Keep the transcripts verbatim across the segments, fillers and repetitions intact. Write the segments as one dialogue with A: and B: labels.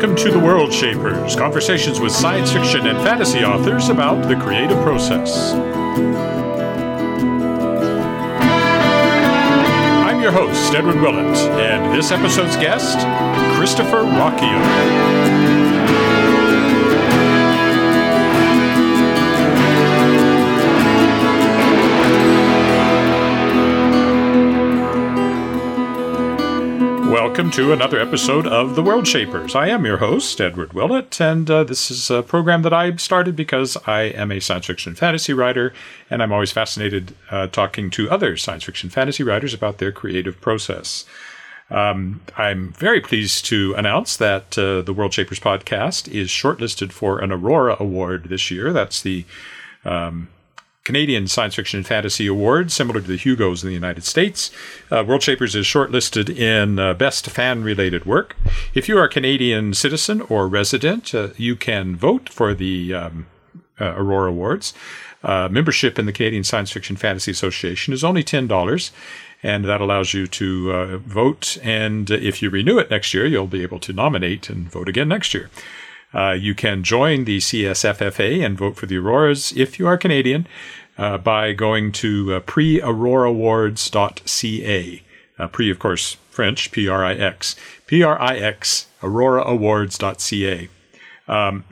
A: Welcome to The World Shapers, conversations with science fiction and fantasy authors about the creative process. I'm your host, Edward Willett, and this episode's guest, Christopher Ruocchio. Welcome to another episode of The World Shapers. I am your host, Edward Willett, and uh, this is a program that I started because I am a science fiction and fantasy writer, and I'm always fascinated uh, talking to other science fiction and fantasy writers about their creative process. Um, I'm very pleased to announce that uh, the World Shapers podcast is shortlisted for an Aurora Award this year. That's the um, Canadian Science Fiction and Fantasy Award, similar to the Hugos in the United States. Uh, World Shapers is shortlisted in uh, Best Fan-Related Work. If you are a Canadian citizen or resident, uh, you can vote for the um, uh, Aurora Awards. Uh, membership in the Canadian Science Fiction Fantasy Association is only ten dollars, and that allows you to uh, vote. And if you renew it next year, you'll be able to nominate and vote again next year. Uh, you can join the C S F F A and vote for the Auroras if you are Canadian uh, by going to uh, pre aurora awards dot c a. Uh, pre, of course, French, P R I X. P R I X, aurora awards dot c a. Um,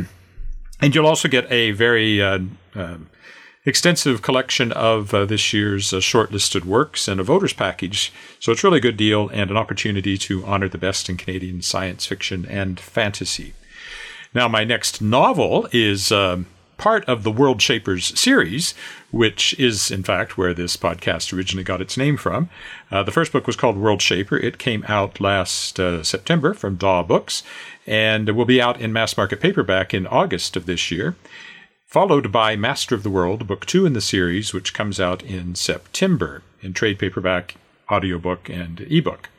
A: and you'll also get a very uh, uh, extensive collection of uh, this year's uh, shortlisted works and a voters package. So it's really a good deal and an opportunity to honor the best in Canadian science fiction and fantasy. Now, my next novel is uh, part of the World Shapers series, which is, in fact, where this podcast originally got its name from. Uh, the first book was called World Shaper. It came out last uh, September from Daw Books, and will be out in mass market paperback in August of this year, followed by Master of the World, book two in the series, which comes out in September in trade paperback, audiobook, and ebook.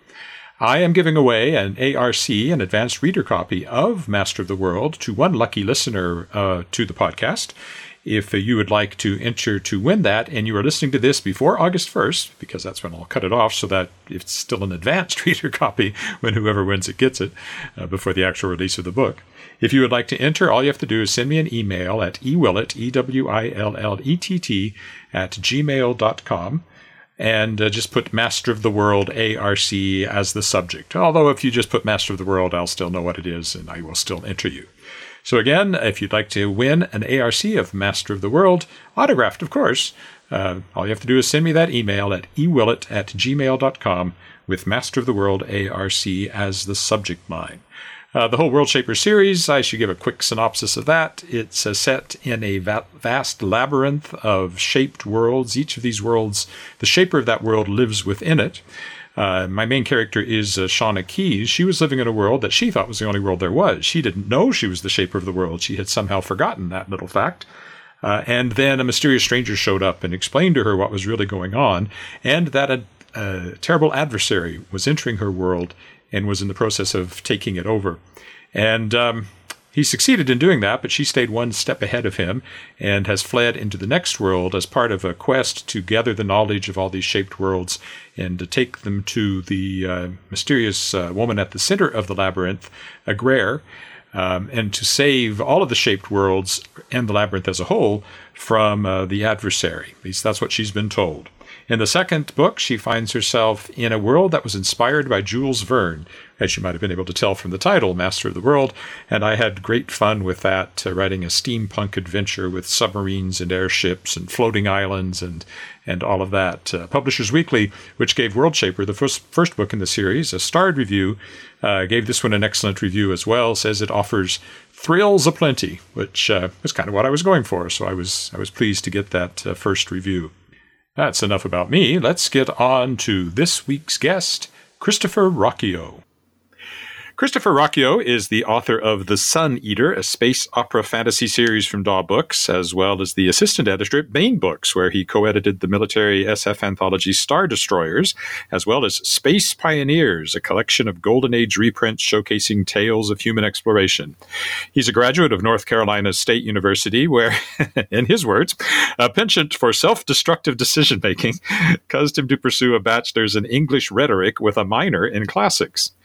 A: I am giving away an A R C, an advanced reader copy of Master of the World, to one lucky listener uh, to the podcast. If uh, you would like to enter to win that, and you are listening to this before August first, because that's when I'll cut it off so that it's still an advanced reader copy when whoever wins it gets it, uh, before the actual release of the book. If you would like to enter, all you have to do is send me an email at ewillett, E W I L L E T T, at gmail dot com. And uh, just put Master of the World A R C as the subject. Although if you just put Master of the World, I'll still know what it is, and I will still enter you. So again, if you'd like to win an A R C of Master of the World, autographed, of course, uh, all you have to do is send me that email at ewillett at gmail dot com with Master of the World A R C as the subject line. Uh, the whole World Shaper series, I should give a quick synopsis of that. It's uh, set in a va- vast labyrinth of shaped worlds. Each of these worlds, the shaper of that world lives within it. Uh, my main character is uh, Shauna Keys. She was living in a world that she thought was the only world there was. She didn't know she was the shaper of the world. She had somehow forgotten that little fact. Uh, and then a mysterious stranger showed up and explained to her what was really going on, and that a, a terrible adversary was entering her world and was in the process of taking it over. And um, he succeeded in doing that, but she stayed one step ahead of him and has fled into the next world as part of a quest to gather the knowledge of all these shaped worlds and to take them to the uh, mysterious uh, woman at the center of the labyrinth, Agraire, um, and to save all of the shaped worlds and the labyrinth as a whole from uh, the adversary. At least that's what she's been told. In the second book, she finds herself in a world that was inspired by Jules Verne, as you might have been able to tell from the title, Master of the World, and I had great fun with that, uh, writing a steampunk adventure with submarines and airships and floating islands and and all of that. Uh, Publishers Weekly, which gave World Shaper, the first, first book in the series, a starred review, uh, gave this one an excellent review as well, says it offers thrills aplenty, which uh, was kind of what I was going for, so I was, I was pleased to get that uh, first review. That's enough about me. Let's get on to this week's guest, Christopher Ruocchio. Christopher Ruocchio is the author of The Sun Eater, a space opera fantasy series from Daw Books, as well as the assistant editor at Baen Books, where he co-edited the military S F anthology Star Destroyers, as well as Space Pioneers, a collection of Golden Age reprints showcasing tales of human exploration. He's a graduate of North Carolina State University, where, in his words, a penchant for self-destructive decision-making caused him to pursue a bachelor's in English rhetoric with a minor in classics.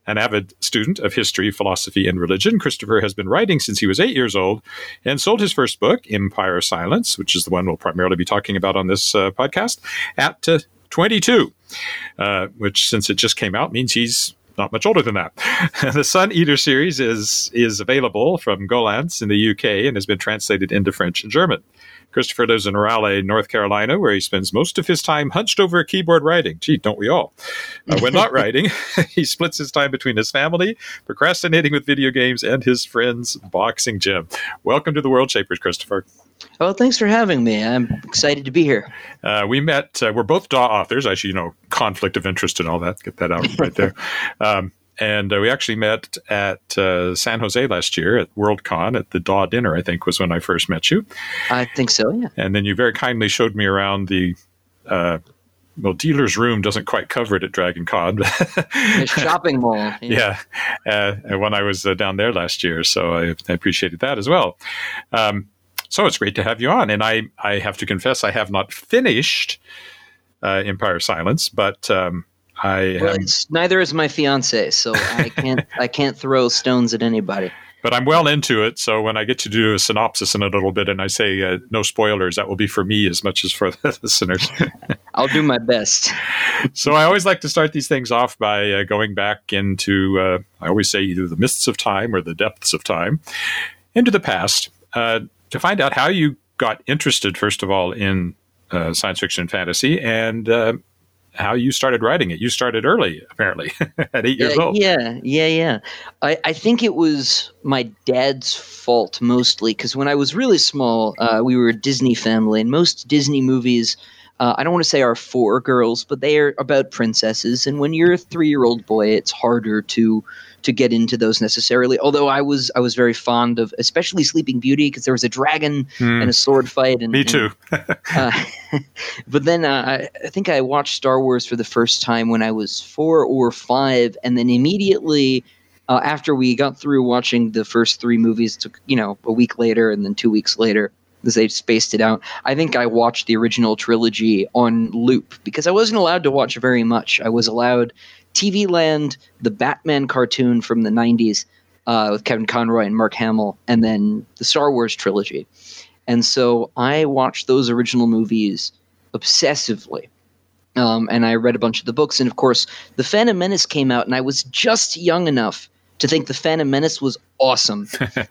A: An avid student of history, philosophy, and religion, Christopher has been writing since he was eight years old and sold his first book, Empire Silence, which is the one we'll primarily be talking about on this uh, podcast, at uh, twenty-two, uh, which, since it just came out, means he's not much older than that. The Sun Eater series is is available from Gollancz in the U K and has been translated into French and German. Christopher lives in Raleigh, North Carolina, where he spends most of his time hunched over a keyboard writing. Gee, don't we all? Uh, when not writing, he splits his time between his family, procrastinating with video games, and his friend's boxing gym. Welcome to the World Shapers, Christopher.
B: Oh, thanks for having me. I'm excited to be here.
A: Uh, we met, uh, we're both D A W authors. Actually, you know, conflict of interest and all that. Get that out right there. Um, and uh, we actually met at uh, San Jose last year at Worldcon at the D A W dinner, I think, was when I first met you.
B: I think so, yeah.
A: And then you very kindly showed me around the, uh, well, dealer's room doesn't quite cover it at Dragon Con.
B: The shopping mall.
A: Yeah, yeah uh, when I was uh, down there last year. So I, I appreciated that as well. Um, so it's great to have you on. And I, I have to confess, I have not finished uh, Empire Silence, but... Um, I
B: well, it's, neither is my fiance, so I can't I can't throw stones at anybody.
A: But I'm well into it, so when I get to do a synopsis in a little bit and I say uh, no spoilers, that will be for me as much as for the listeners.
B: I'll do my best.
A: So I always like to start these things off by uh, going back into, uh, I always say either the mists of time or the depths of time, into the past, uh, to find out how you got interested, first of all, in uh, science fiction and fantasy, and uh, how you started writing it. You started early, apparently, at eight years
B: yeah,
A: old.
B: Yeah, yeah, yeah. I, I think it was my dad's fault mostly, because when I was really small, uh, we were a Disney family, and most Disney movies, uh, I don't want to say are for girls, but they are about princesses. And when you're a three-year-old boy, it's harder to to get into those necessarily. Although I was I was very fond of, especially Sleeping Beauty, because there was a dragon mm. and a sword fight. And,
A: Me too.
B: and, uh, but then uh, I, I think I watched Star Wars for the first time when I was four or five, and then immediately uh, after we got through watching the first three movies, took you know a week later and then two weeks later, because they spaced it out. I think I watched the original trilogy on loop because I wasn't allowed to watch very much. I was allowed T V Land, the Batman cartoon from the nineties uh, with Kevin Conroy and Mark Hamill, and then the Star Wars trilogy. And so I watched those original movies obsessively. Um, and I read a bunch of the books. And, of course, The Phantom Menace came out, and I was just young enough to think The Phantom Menace was awesome.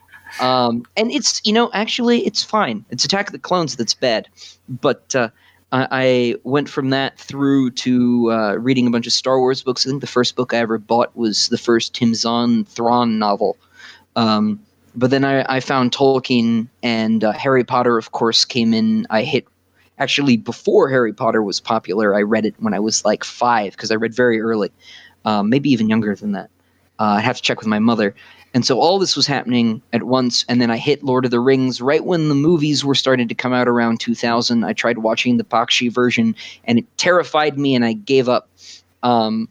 B: um, and it's, you know, actually, it's fine. It's Attack of the Clones that's bad. But uh, I, I went from that through to uh, reading a bunch of Star Wars books. I think the first book I ever bought was the first Tim Zahn Thrawn novel. Um, but then I, I found Tolkien, and uh, Harry Potter, of course, came in. I hit Actually, before Harry Potter was popular, I read it when I was like five, because I read very early, um, maybe even younger than that. Uh, I'd have to check with my mother. And so all this was happening at once, and then I hit Lord of the Rings right when the movies were starting to come out around two thousand. I tried watching the Bakshi version, and it terrified me, and I gave up. Um,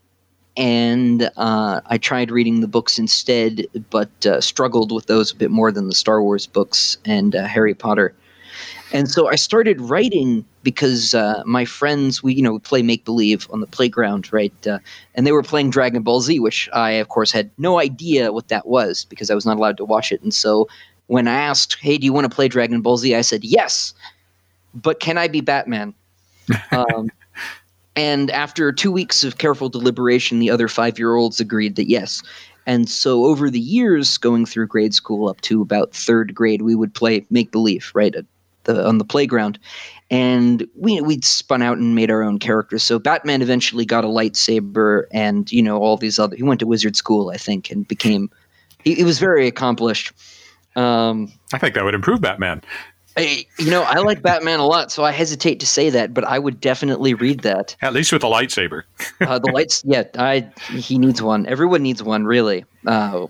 B: and uh, I tried reading the books instead, but uh, struggled with those a bit more than the Star Wars books and uh, Harry Potter. And so I started writing because uh, my friends, we you know, would play make-believe on the playground, right? Uh, and they were playing Dragon Ball Z, which I, of course, had no idea what that was because I was not allowed to watch it. And so when I asked, hey, do you want to play Dragon Ball Z? I said, yes, but can I be Batman? um, and after two weeks of careful deliberation, the other five-year-olds agreed that yes. And so over the years, going through grade school up to about third grade, we would play make-believe, right? The, on the playground, and we we'd spun out and made our own characters. So Batman eventually got a lightsaber, and you know all these other. He went to wizard school, I think, and became. He, he was very accomplished. Um,
A: I think that would improve Batman.
B: I, you know, I like Batman a lot, so I hesitate to say that, but I would definitely read that.
A: At least with a lightsaber.
B: uh, the lights, yeah, I he needs one. Everyone needs one, really. Uh,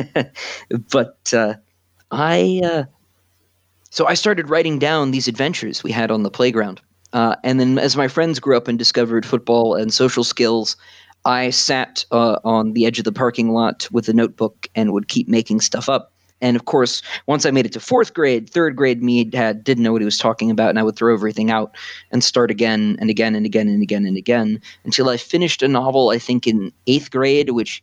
B: but uh, I. Uh, So I started writing down these adventures we had on the playground. Uh, and then as my friends grew up and discovered football and social skills, I sat uh, on the edge of the parking lot with a notebook and would keep making stuff up. And, of course, once I made it to fourth grade, third grade me had, didn't know what he was talking about, and I would throw everything out and start again and again and again and again and again until I finished a novel, I think, in eighth grade, which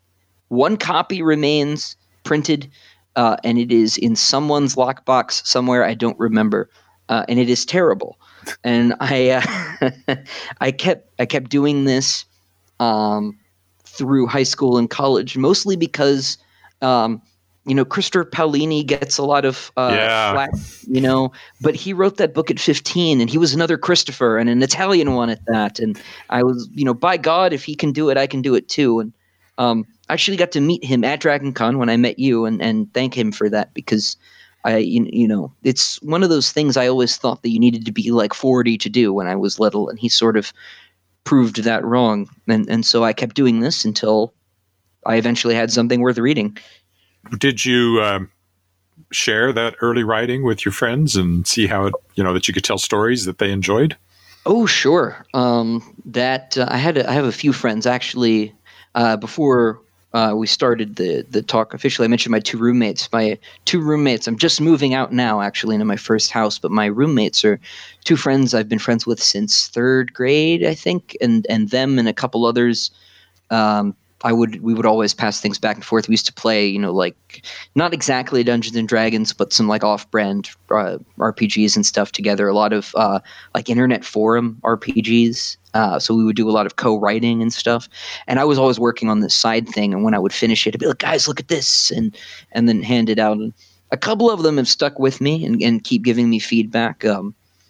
B: One copy remains printed, uh, and it is in someone's lockbox somewhere. I don't remember, uh, and it is terrible. And I, uh, I kept, I kept doing this um, through high school and college, mostly because, um, you know, Christopher Paolini gets a lot of uh,
A: yeah.
B: flack, you know, but he wrote that book at fifteen, and he was another Christopher, and an Italian one at that. And I was, you know, by God, if he can do it, I can do it too. And um, I actually got to meet him at DragonCon when I met you, and, and thank him for that, because I, you, you know, it's one of those things I always thought that you needed to be like forty to do when I was little, and he sort of proved that wrong. And and so I kept doing this until I eventually had something worth reading.
A: Did you um, share that early writing with your friends and see how it, you know, that you could tell stories that they enjoyed?
B: Oh, sure. Um, that uh, I had a, I have a few friends actually. Uh, before uh, we started the the talk officially, I mentioned my two roommates. My two roommates. I'm just moving out now, actually, into my first house. But my roommates are two friends I've been friends with since third grade, I think, and and them and a couple others. Um, I would we would always pass things back and forth. We used to play, you know, like not exactly Dungeons and Dragons, but some like off-brand uh, R P Gs and stuff together. A lot of uh, like internet forum R P Gs. Uh, so we would do a lot of co-writing and stuff. And I was always working on this side thing. And when I would finish it, I'd be like, guys, look at this, and and then hand it out. And a couple of them have stuck with me and, and keep giving me feedback. Um,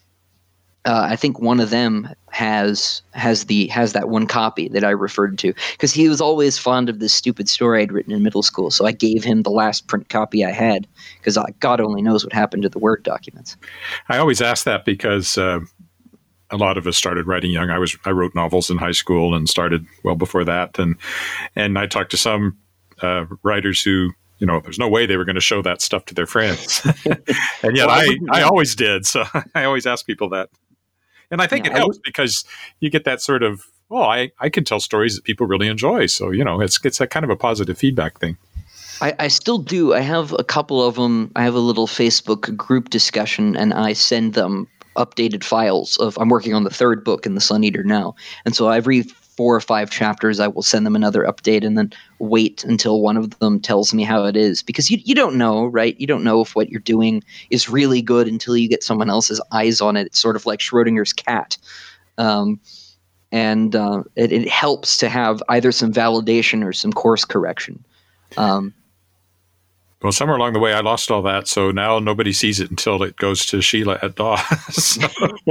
B: Uh, I think one of them has has the has that one copy that I referred to, because he was always fond of this stupid story I'd written in middle school. So I gave him the last print copy I had, because God only knows what happened to the Word documents.
A: I always ask that because uh, a lot of us started writing young. I was I wrote novels in high school and started well before that, and and I talked to some uh, writers who, you know, there's no way they were going to show that stuff to their friends, and yet well, I I, I always did. So I always ask people that. And I think yeah, it helps because you get that sort of, well, I, I can tell stories that people really enjoy. So, you know, it's it's a kind of a positive feedback thing.
B: I, I still do. I have a couple of them. I have a little Facebook group discussion, and I send them updated files of, I'm working on the third book in the Sun Eater now. And so every four or five chapters, I will send them another update and then wait until one of them tells me how it is. Because you you don't know, right? You don't know if what you're doing is really good until you get someone else's eyes on it. It's sort of like Schrodinger's cat. Um, and uh, it, it helps to have either some validation or some course correction. Um,
A: Well, somewhere along the way, I lost all that, so now nobody sees it until it goes to Sheila at Daw. so,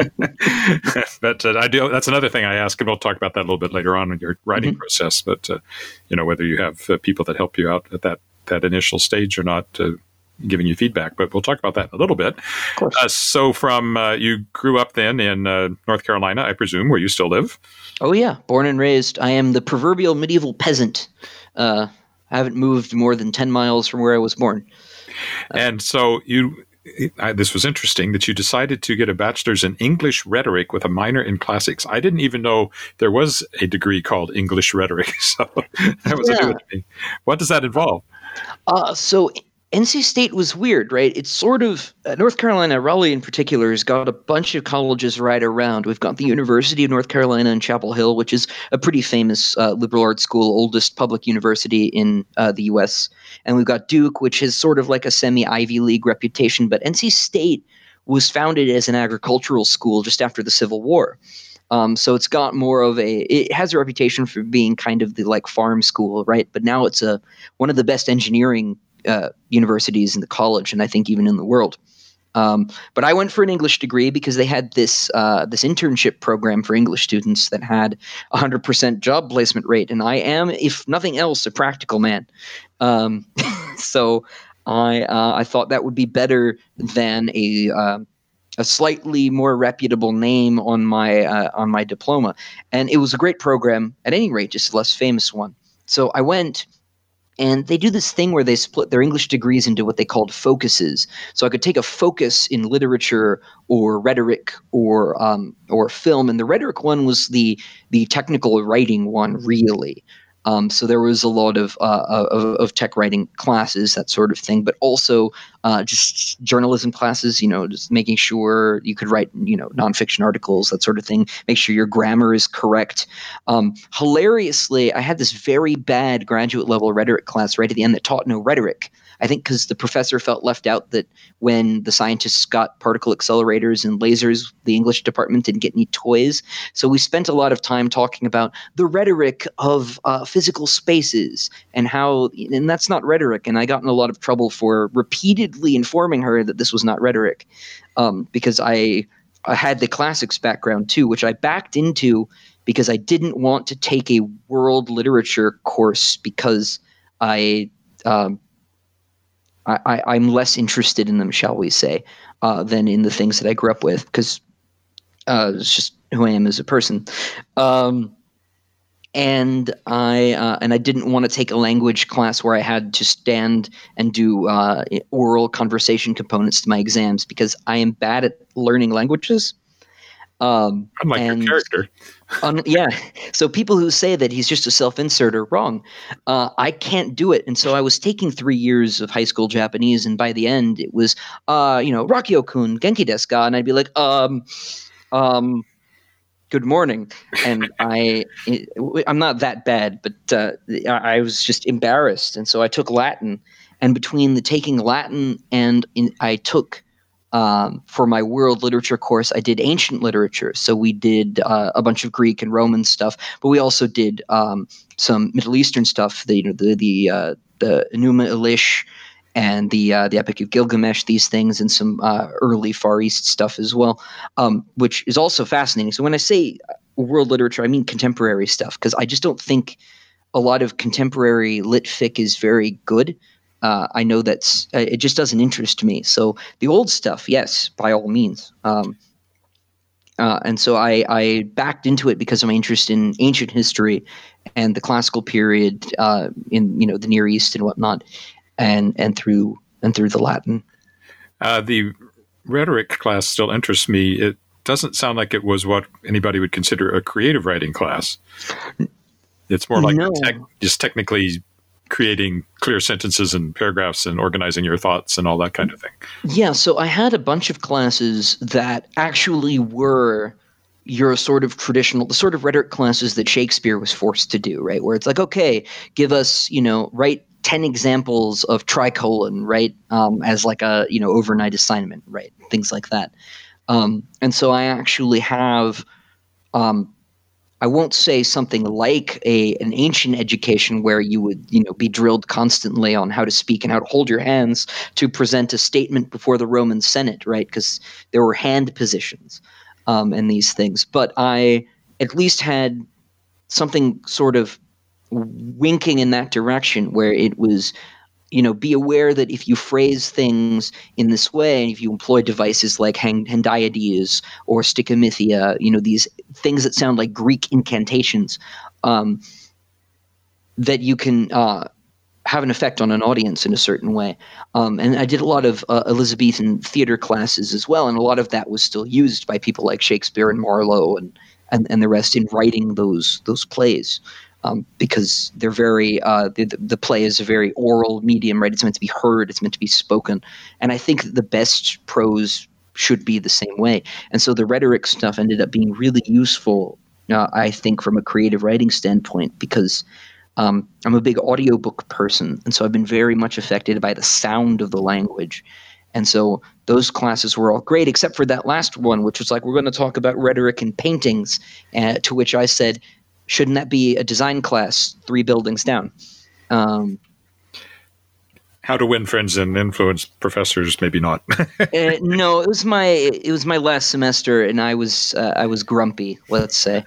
A: but uh, I do. That's another thing I ask, and we'll talk about that a little bit later on in your writing mm-hmm. process. But uh, you know, whether you have uh, people that help you out at that that initial stage or not, uh, giving you feedback. But we'll talk about that in a little bit.
B: Of course.
A: Uh, so, from uh, you grew up then in uh, North Carolina, I presume, where you still live.
B: Oh yeah, born and raised. I am the proverbial medieval peasant. Uh, I haven't moved more than ten miles from where I was born.
A: Uh, and so you, I, this was interesting that you decided to get a bachelor's in English rhetoric with a minor in classics. I didn't even know there was a degree called English rhetoric. So that was
B: yeah.
A: new to me. What does that involve?
B: Uh, so N C State was weird, right? It's sort of uh, North Carolina, Raleigh in particular, has got a bunch of colleges right around. We've got the University of North Carolina in Chapel Hill, which is a pretty famous uh, liberal arts school, oldest public university in uh, the U S. And we've got Duke, which is sort of like a semi-Ivy League reputation. But N C State was founded as an agricultural school just after the Civil War. Um, so it's got more of a – it has a reputation for being kind of the like farm school, right? But now it's a one of the best engineering Uh, universities in the college, and I think even in the world. Um, but I went for an English degree because they had this uh, this internship program for English students that had a one hundred percent job placement rate, and I am, if nothing else, a practical man. Um, so I uh, I thought that would be better than a uh, a slightly more reputable name on my uh, on my diploma, and it was a great program at any rate, just a less famous one. So I went. And they do this thing where they split their English degrees into what they called focuses. So I could take a focus in literature or rhetoric or um, or film, and the rhetoric one was the the technical writing one, really. Um, so there was a lot of, uh, of of tech writing classes, that sort of thing, but also uh, just journalism classes. You know, just making sure you could write, you know, nonfiction articles, that sort of thing. Make sure your grammar is correct. Um, hilariously, I had this very bad graduate level rhetoric class right at the end that taught no rhetoric. I think because the professor felt left out that when the scientists got particle accelerators and lasers, the English department didn't get any toys. So we spent a lot of time talking about the rhetoric of uh, physical spaces and how, and that's not rhetoric. And I got in a lot of trouble for repeatedly informing her that this was not rhetoric, um, because I, I had the classics background too, which I backed into because I didn't want to take a world literature course because I um, I, I, I'm less interested in them, shall we say, uh, than in the things that I grew up with, because uh, it's just who I am as a person. Um, and I uh, and I didn't want to take a language class where I had to stand and do uh, oral conversation components to my exams, because I am bad at learning languages. Um,
A: Unlike
B: and,
A: your character.
B: um, yeah. So people who say that he's just a self-insert are wrong. Uh, I can't do it. And so I was taking three years of high school Japanese, and by the end it was, uh, you know, Rakio-kun, Genki desu ka? And I'd be like, um, um, good morning. And I, I'm not that bad, but uh, I was just embarrassed. And so I took Latin. And between the taking Latin and in, I took Um, for my world literature course, I did ancient literature. So we did uh, a bunch of Greek and Roman stuff, but we also did um, some Middle Eastern stuff. The you know the the uh, the Enuma Elish and the uh, the Epic of Gilgamesh, these things, and some uh, early Far East stuff as well, um, which is also fascinating. So when I say world literature, I mean contemporary stuff, because I just don't think a lot of contemporary lit fic is very good. Uh, I know that's uh, it just doesn't interest me. So the old stuff, yes, by all means. Um, uh, and so I, I backed into it because of my interest in ancient history and the classical period uh, in you know the Near East and whatnot, and and through and through the Latin.
A: Uh, the rhetoric class still interests me. It doesn't sound like it was what anybody would consider a creative writing class. It's more like
B: No.
A: tech, just technically creating clear sentences and paragraphs and organizing your thoughts and all that kind of thing.
B: Yeah, so I had a bunch of classes that actually were your sort of traditional, the sort of rhetoric classes that Shakespeare was forced to do, right? Where it's like, okay, give us, you know, write ten examples of tricolon, right? Um, as like a, you know, overnight assignment, right? Things like that. Um, and so I actually have, um, I won't say something like a an ancient education where you would, you know, be drilled constantly on how to speak and how to hold your hands to present a statement before the Roman Senate, right? Because there were hand positions um, and these things. But I at least had something sort of winking in that direction, where it was, you know, be aware that if you phrase things in this way, and if you employ devices like hendiades or stichomythia, you know, these things that sound like Greek incantations, um, that you can uh, have an effect on an audience in a certain way. Um, and I did a lot of uh, Elizabethan theater classes as well, and a lot of that was still used by people like Shakespeare and Marlowe and and, and the rest in writing those those plays. Um, because they're very uh, the, the play is a very oral medium, right? It's meant to be heard, it's meant to be spoken, and I think the best prose should be the same way. And so the rhetoric stuff ended up being really useful, uh, I think, from a creative writing standpoint, because um, I'm a big audiobook person, and so I've been very much affected by the sound of the language. And so those classes were all great, except for that last one, which was like, we're going to talk about rhetoric and paintings, uh, to which I said, shouldn't that be a design class three buildings down? Um,
A: How to win friends and influence professors? Maybe not.
B: uh, no, it was my it was my last semester, and I was uh, I was grumpy. Let's say.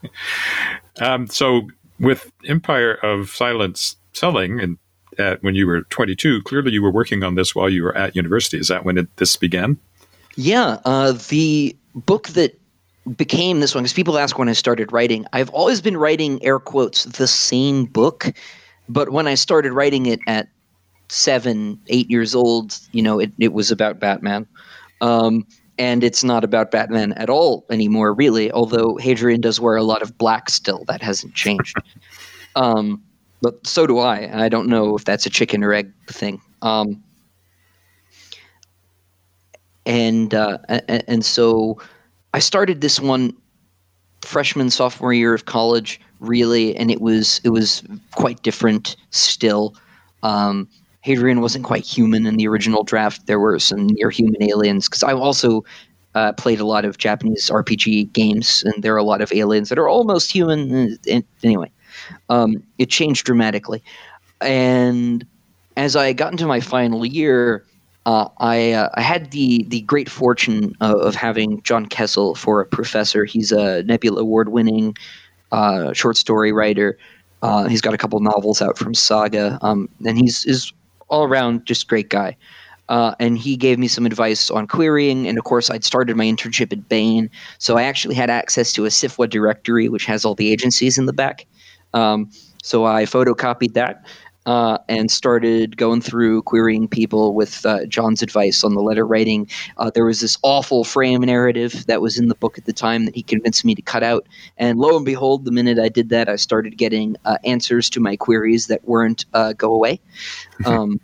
A: um, so with Empire of Silence selling, and at, when you were twenty-two, clearly you were working on this while you were at university. Is that when it, this began?
B: Yeah, uh, the book that became this one, because people ask when I started writing. I've always been writing, air quotes, the same book, but when I started writing it at seven, eight years old, you know, it, it was about Batman. Um, and it's not about Batman at all anymore, really, although Hadrian does wear a lot of black still. That hasn't changed. um, but so do I. I don't know if that's a chicken or egg thing. Um, and uh, and, and so I started this one freshman sophomore year of college, really, and it was it was quite different still. Um, Hadrian wasn't quite human in the original draft. There were some near human aliens, because I also uh, played a lot of Japanese R P G games, and there are a lot of aliens that are almost human. And, and anyway, um, it changed dramatically. And as I got into my final year, uh, I, uh, I had the the great fortune of, of having John Kessel for a professor. He's a Nebula Award-winning uh, short story writer. Uh, he's got a couple novels out from Saga, um, and he's is all around just great guy. Uh, and he gave me some advice on querying, and of course, I'd started my internship at Bain, so I actually had access to a S I F W A directory, which has all the agencies in the back. Um, so I photocopied that. Uh, and started going through querying people with uh, John's advice on the letter writing. Uh, there was this awful frame narrative that was in the book at the time that he convinced me to cut out. And lo and behold, the minute I did that, I started getting uh, answers to my queries that weren't uh, go away. Um,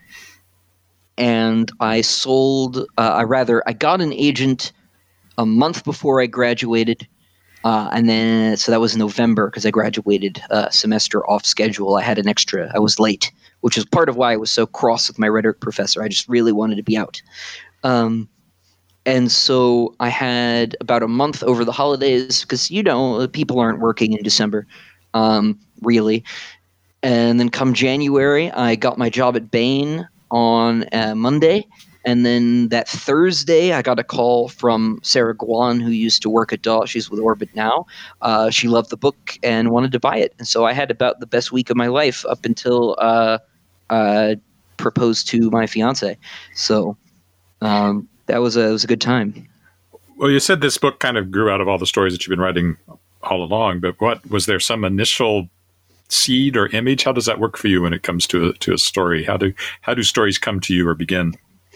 B: and I sold, uh, I rather, I got an agent a month before I graduated. Uh, and then, so that was November, because I graduated a semester off schedule. I had an extra, I was late, which is part of why I was so cross with my rhetoric professor. I just really wanted to be out. Um, and so I had about a month over the holidays, because, you know, people aren't working in December, um, really. And then come January, I got my job at Bain on uh, Monday. And then that Thursday, I got a call from Sarah Guan, who used to work at D A W. She's with Orbit now. Uh, she loved the book and wanted to buy it. And so I had about the best week of my life up until uh, uh, proposed to my fiance. So um, that was a, it was a good time.
A: Well, you said this book kind of grew out of all the stories that you've been writing all along, but what was there some initial seed or image? How does that work for you when it comes to a, to a story? How do how do stories come to you or begin?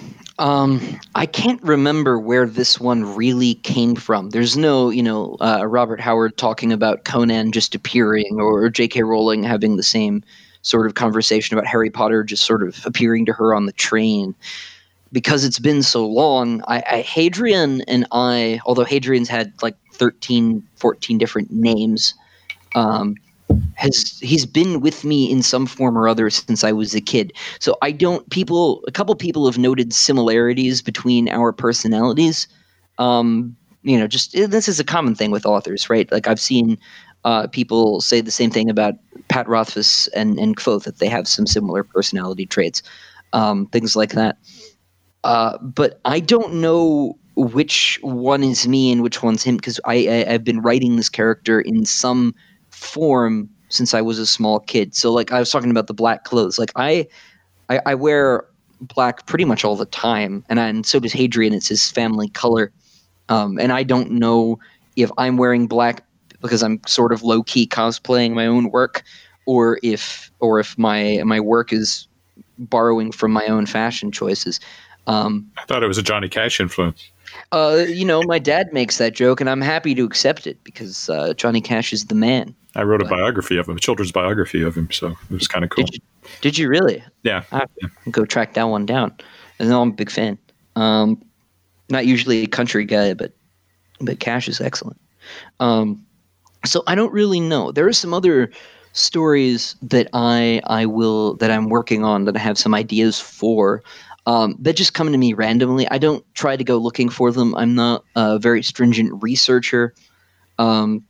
B: Um, I can't remember where this one really came from. There's no, you know, uh, Robert Howard talking about Conan just appearing, or J K Rowling having the same sort of conversation about Harry Potter just sort of appearing to her on the train. Because it's been so long, I, I Hadrian and I, although Hadrian's had like thirteen, fourteen different names, um, has he's been with me in some form or other since I was a kid. So I don't people a couple people have noted similarities between our personalities. Um, you know, just this is a common thing with authors, right? Like I've seen uh, people say the same thing about Pat Rothfuss and and Kvothe, that they have some similar personality traits, um, things like that. Uh, but I don't know which one is me and which one's him, because I, I I've been writing this character in some form since I was a small kid. So like I was talking about the black clothes. Like I, I, I wear black pretty much all the time, and, I, and so does Hadrian. It's his family color. Um, and I don't know if I'm wearing black because I'm sort of low key cosplaying my own work, or if or if my my work is borrowing from my own fashion choices. Um,
A: I thought it was a Johnny Cash influence.
B: Uh, you know, my dad makes that joke, and I'm happy to accept it because uh, Johnny Cash is the man.
A: I wrote a
B: but,
A: biography of him, a children's biography of him, so it was kind of cool.
B: Did you, did you really?
A: Yeah.
B: I yeah. Go track that one down. And I'm a big fan. Um, not usually a country guy, but but Cash is excellent. Um, so I don't really know. There are some other stories that I I will that I'm working on that I have some ideas for. Um, that just come to me randomly. I don't try to go looking for them. I'm not a very stringent researcher. Um,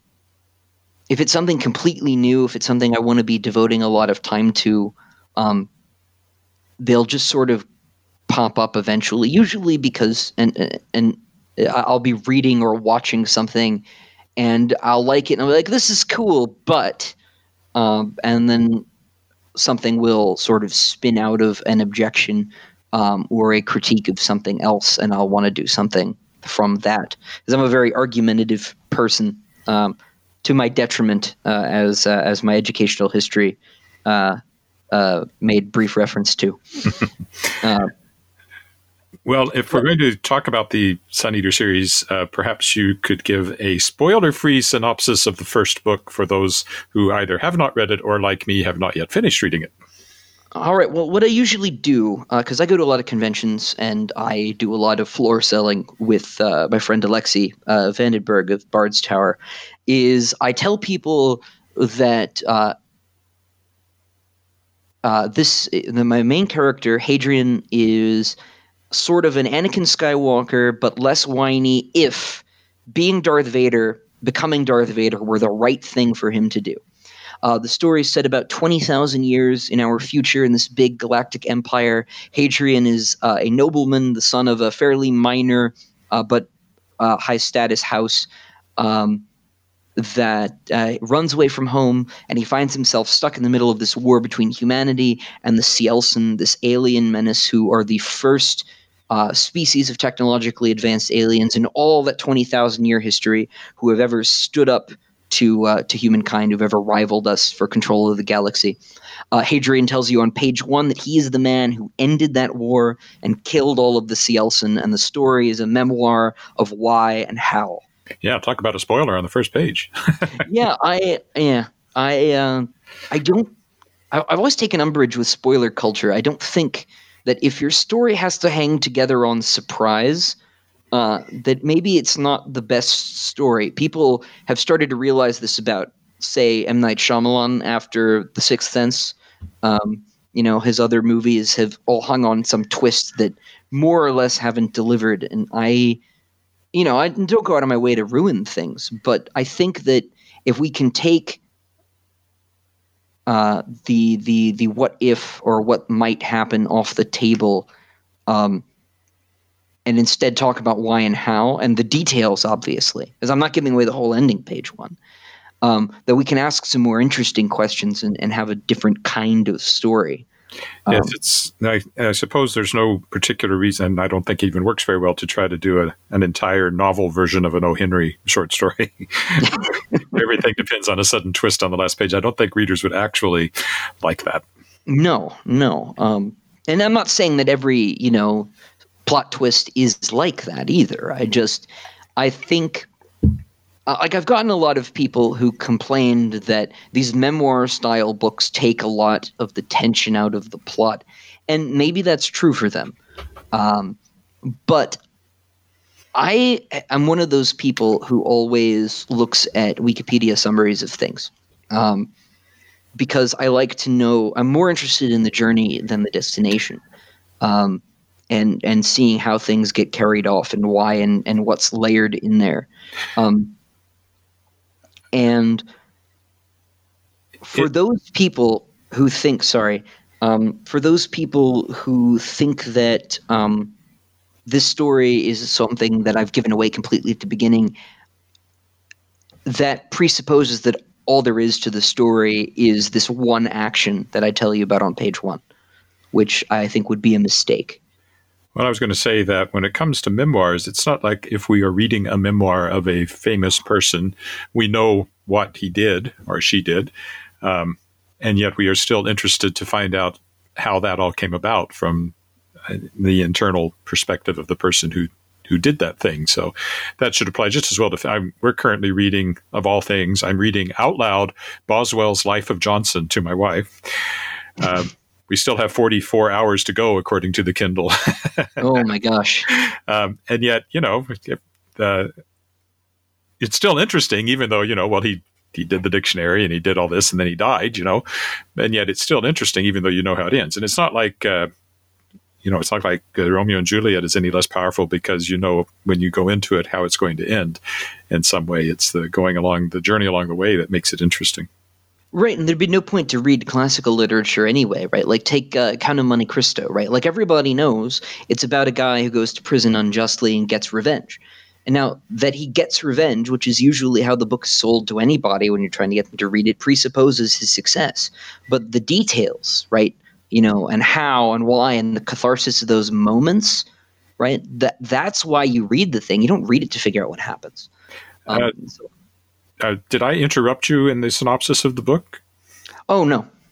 B: if it's something completely new, if it's something I want to be devoting a lot of time to, um, they'll just sort of pop up eventually. Usually because, and and I'll be reading or watching something, and I'll like it, and I'm like, "This is cool," but, um, and then something will sort of spin out of an objection. Um, or a critique of something else, and I'll want to do something from that. Because I'm a very argumentative person, um, to my detriment, uh, as uh, as my educational history uh, uh, made brief reference to. uh,
A: Well, if we're going to talk about the Sun Eater series, uh, perhaps you could give a spoiler-free synopsis of the first book for those who either have not read it or, like me, have not yet finished reading it.
B: All right. Well, what I usually do, because uh, I go to a lot of conventions and I do a lot of floor selling with uh, my friend Alexi uh, Vandenberg of Bard's Tower, is I tell people that uh, uh, this the, my main character, Hadrian, is sort of an Anakin Skywalker, but less whiny if being Darth Vader, becoming Darth Vader, were the right thing for him to do. Uh, the story is set about twenty thousand years in our future in this big galactic empire. Hadrian is uh, a nobleman, the son of a fairly minor uh, but uh, high-status house um, that uh, runs away from home, and he finds himself stuck in the middle of this war between humanity and the Cielson, this alien menace who are the first Uh, species of technologically advanced aliens in all that twenty thousand year history who have ever stood up to uh, to humankind, who've ever rivaled us for control of the galaxy. Uh, Hadrian tells you on page one that he is the man who ended that war and killed all of the Cielson, and the story is a memoir of why and how.
A: Yeah, talk about a spoiler on the first page.
B: yeah, I yeah I uh, I don't. I, I've always taken umbrage with spoiler culture. I don't think that if your story has to hang together on surprise, uh, that maybe it's not the best story. People have started to realize this about, say, M. Night Shyamalan after The Sixth Sense. Um, you know, his other movies have all hung on some twist that more or less haven't delivered. And I, you know, I don't go out of my way to ruin things, but I think that if we can take Uh, the the the what if or what might happen off the table, um, and instead talk about why and how and the details, obviously, because I'm not giving away the whole ending, page one. Um, that we can ask some more interesting questions and, and have a different kind of story. Um,
A: yes, it's. I, I suppose there's no particular reason. I don't think it even works very well to try to do a, an entire novel version of an O. Henry short story. Everything depends on a sudden twist on the last page. I don't think readers would actually like that.
B: No, no. Um, and I'm not saying that every, you know, plot twist is like that either. I just, I think, uh, like I've gotten a lot of people who complained that these memoir-style books take a lot of the tension out of the plot. And maybe that's true for them. Um, but I am one of those people who always looks at Wikipedia summaries of things, um, because I like to know. I'm more interested in the journey than the destination, um, and and seeing how things get carried off and why and, and what's layered in there. Um, and for it, those people who think, sorry, um, for those people who think that. Um, This story is something that I've given away completely at the beginning. That presupposes that all there is to the story is this one action that I tell you about on page one, which I think would be a mistake.
A: Well, I was going to say that when it comes to memoirs, it's not like if we are reading a memoir of a famous person, we know what he did or she did, um, and yet we are still interested to find out how that all came about from the internal perspective of the person who, who did that thing. So that should apply just as well to, I'm, we're currently reading, of all things, I'm reading out loud Boswell's Life of Johnson to my wife. Um, we still have forty-four hours to go, according to the Kindle.
B: Oh my gosh.
A: Um, and yet, you know, uh, it's still interesting, even though, you know, well, he, he did the dictionary and he did all this and then he died, you know, and yet it's still interesting, even though you know how it ends. And it's not like, uh, You know, it's not like uh, Romeo and Juliet is any less powerful because you know when you go into it how it's going to end. In some way, it's the going along the journey along the way that makes it interesting.
B: Right, and there'd be no point to read classical literature anyway, right? Like take uh, Count of Monte Cristo, right? Like everybody knows it's about a guy who goes to prison unjustly and gets revenge. And now that he gets revenge, which is usually how the book is sold to anybody when you're trying to get them to read it, presupposes his success. But the details, right? You know, and how and why and the catharsis of those moments, right? That that's why you read the thing. You don't read it to figure out what happens. Um,
A: uh,
B: so.
A: uh, did I interrupt you in the synopsis of the book?
B: Oh, no.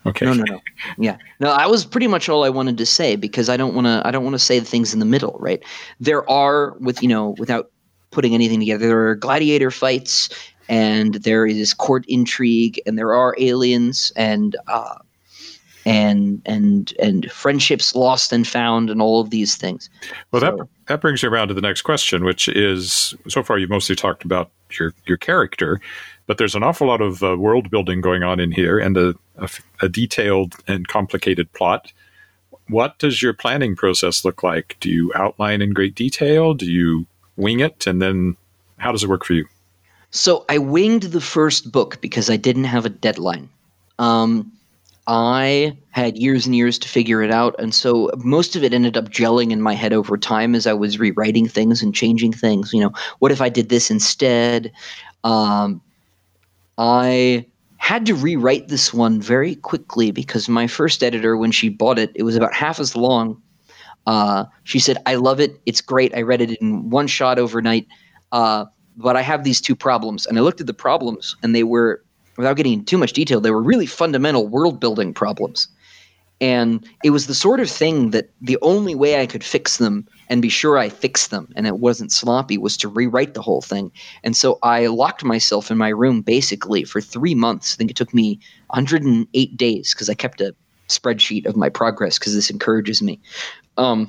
A: Okay.
B: No, no, no. Yeah. No, that was pretty much all I wanted to say because I don't want to I don't want to say the things in the middle, right? There are with, you know, without putting anything together, there are gladiator fights and there is court intrigue and there are aliens and uh and and and friendships lost and found and all of these things.
A: Well,
B: so,
A: that that brings you around to the next question, which is, so far you've mostly talked about your, your character, but there's an awful lot of uh, world building going on in here and a, a, a detailed and complicated plot. What does your planning process look like? Do you outline in great detail? Do you wing it? And then how does it work for you?
B: So I winged the first book because I didn't have a deadline. Um, I had years and years to figure it out, and so most of it ended up gelling in my head over time as I was rewriting things and changing things. You know, what if I did this instead? Um, I had to rewrite this one very quickly because my first editor, when she bought it, it was about half as long. Uh, she said, "I love it. It's great. I read it in one shot overnight, uh, but I have these two problems." And I looked at the problems, and they were, without getting into too much detail, they were really fundamental world-building problems. And it was the sort of thing that the only way I could fix them and be sure I fixed them and it wasn't sloppy was to rewrite the whole thing. And so I locked myself in my room basically for three months. I think it took me one hundred eight days because I kept a spreadsheet of my progress because this encourages me. Um,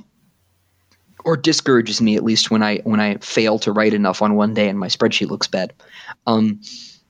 B: or discourages me at least when I when I fail to write enough on one day and my spreadsheet looks bad. Um,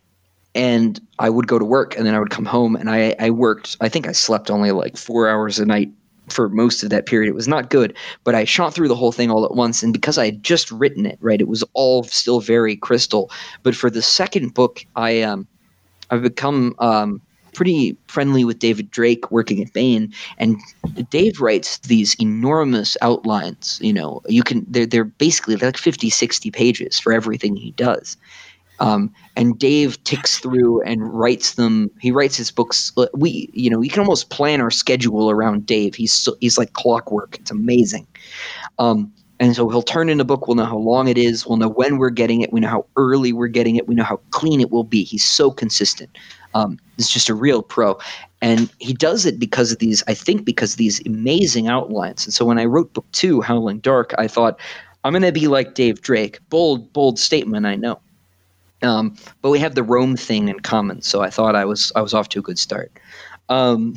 B: and I would go to work and then I would come home and I, I worked. I think I slept only like four hours a night for most of that period. It was not good, but I shot through the whole thing all at once. And because I had just written it, right, it was all still very crystal. But for the second book, I um, I've become um, pretty friendly with David Drake working at Baen, and Dave writes these enormous outlines. You know, you can they're they're basically like fifty, sixty pages for everything he does. Um, and Dave ticks through and writes them. He writes his books. We, you know, you can almost plan our schedule around Dave. He's so, he's like clockwork. It's amazing. Um, and so he'll turn in a book. We'll know how long it is. We'll know when we're getting it. We know how early we're getting it. We know how clean it will be. He's so consistent. Um, it's just a real pro. And he does it because of these, I think because of these amazing outlines. And so when I wrote book two, Howling Dark, I thought, I'm going to be like Dave Drake. Bold, bold statement, I know. Um, but we have the Rome thing in common, so I thought I was I was off to a good start. Um,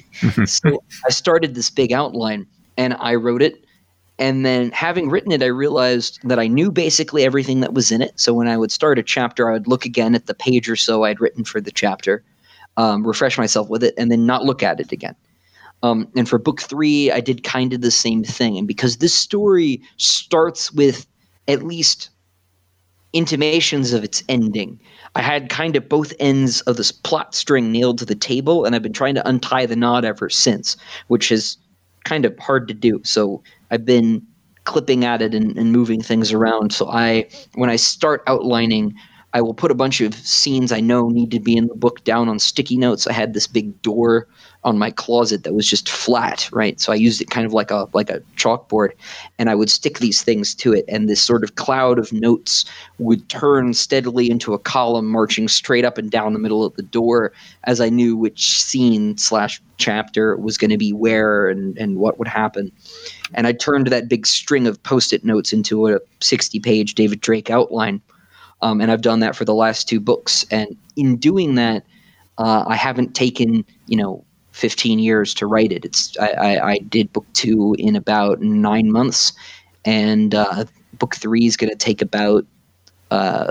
B: so I started this big outline, and I wrote it. And then having written it, I realized that I knew basically everything that was in it. So when I would start a chapter, I would look again at the page or so I'd written for the chapter, um, refresh myself with it, and then not look at it again. Um, and for book three, I did kind of the same thing. And because this story starts with at least intimations of its ending, I had kind of both ends of this plot string nailed to the table, and I've been trying to untie the knot ever since, which is kind of hard to do. So I've been clipping at it and, and moving things around. So I, when I start outlining, I will put a bunch of scenes I know need to be in the book down on sticky notes. I had this big door on my closet that was just flat, right? So I used it kind of like a like a chalkboard, and I would stick these things to it, and this sort of cloud of notes would turn steadily into a column marching straight up and down the middle of the door as I knew which scene slash chapter was going to be where and, and what would happen. And I turned that big string of Post-it notes into a sixty-page David Drake outline. Um, and I've done that for the last two books. And in doing that, uh, I haven't taken, you know, fifteen years to write it. It's I, I, I did book two in about nine months, and uh, book three is going to take about uh,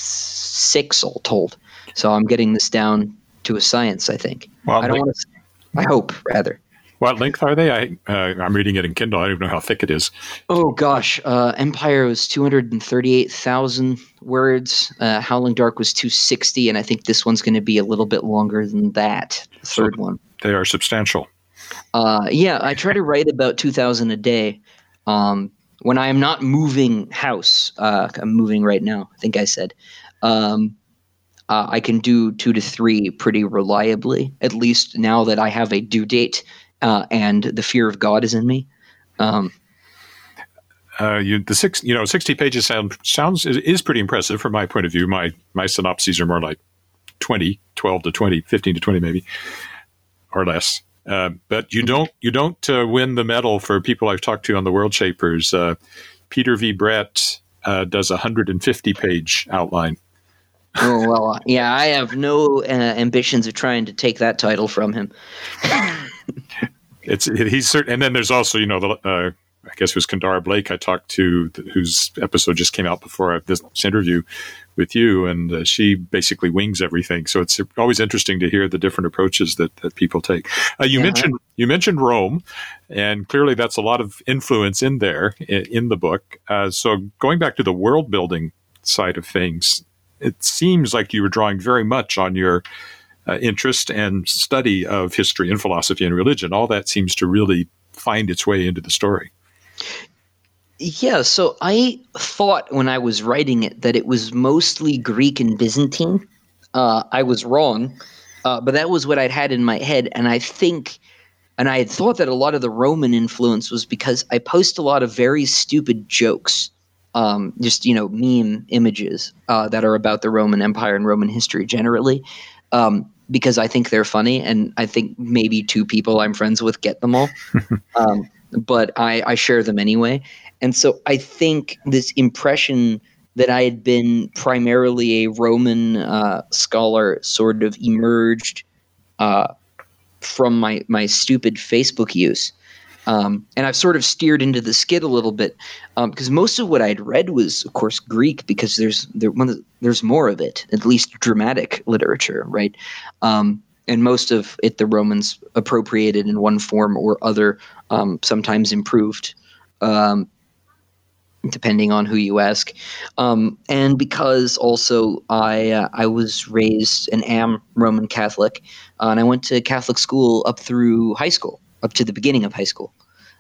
B: six all told. So I'm getting this down to a science, I think.
A: Well,
B: I don't want to. I hope rather.
A: What length are they? I, uh, I'm reading it in Kindle. I don't even know how thick it is.
B: Oh, gosh. Uh, Empire was two hundred thirty-eight thousand words. Uh, Howling Dark was two hundred sixty, and I think this one's going to be a little bit longer than that, the third
A: so
B: one.
A: They are substantial.
B: Uh, yeah, I try to write about two thousand a day. Um, when I am not moving house, uh, I'm moving right now, I think I said, um, uh, I can do two to three pretty reliably, at least now that I have a due date. Uh, and the fear of God is in me. Um,
A: uh, you, the six, you know, sixty pages sound, sounds is, is pretty impressive from my point of view. My my synopses are more like twenty, twelve to twenty, fifteen to twenty maybe. or less. Uh, but you don't you don't uh, win the medal for people I've talked to on the World Shapers. Uh, Peter V. Brett uh, does a one hundred fifty page outline.
B: Oh, well, yeah, I have no uh, ambitions of trying to take that title from him.
A: It's he's certain, and then there's also, you know, the uh, I guess it was Kendara Blake I talked to, whose episode just came out before this interview with you, and uh, she basically wings everything. So it's always interesting to hear the different approaches that, that people take. Uh, you yeah. mentioned you mentioned Rome, and clearly that's a lot of influence in there in, in the book. Uh, so going back to the world building side of things, it seems like you were drawing very much on your uh, interest and study of history and philosophy and religion. All that seems to really find its way into the story.
B: Yeah, so I thought when I was writing it that it was mostly Greek and Byzantine. Uh, I was wrong, uh, but that was what I'd had in my head. And I think, and I had thought that a lot of the Roman influence was because I post a lot of very stupid jokes, um, just, you know, meme images uh, that are about the Roman Empire and Roman history generally, um, because I think they're funny. And I think maybe two people I'm friends with get them all. um, but I, I share them anyway. And so I think this impression that I had been primarily a Roman uh, scholar sort of emerged uh, from my, my stupid Facebook use. Um, and I've sort of steered into the skid a little bit because um, most of what I'd read was, of course, Greek because there's there, one of the, there's more of it, at least dramatic literature, right? Um, and most of it the Romans appropriated in one form or other, um, sometimes improved. Um, depending on who you ask. Um, and because also I uh, I was raised and am Roman Catholic, uh, and I went to Catholic school up through high school, up to the beginning of high school.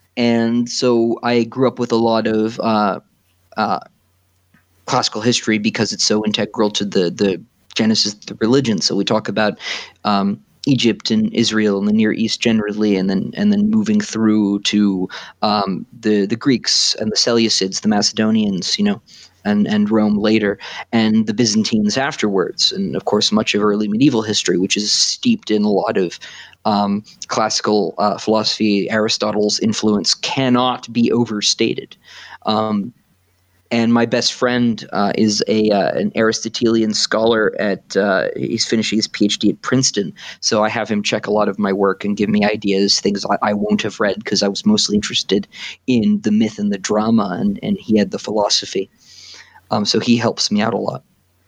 B: And so I grew up with a lot of uh, uh, classical history because it's so integral to the, the genesis of the religion. So we talk about um, Egypt and Israel and the Near East generally, and then and then moving through to um, the the Greeks and the Seleucids, the Macedonians, you know, and and Rome later, and the Byzantines afterwards, and of course much of early medieval history, which is steeped in a lot of um, classical uh, philosophy. Aristotle's influence cannot be overstated. Um, And my best friend uh, is a uh, an Aristotelian scholar at uh, he's finishing his PhD at Princeton. So I have him check a lot of my work and give me ideas, things I, I won't have read because I was mostly interested in the myth and the drama, and, and he had the philosophy. Um, so he helps me out a lot.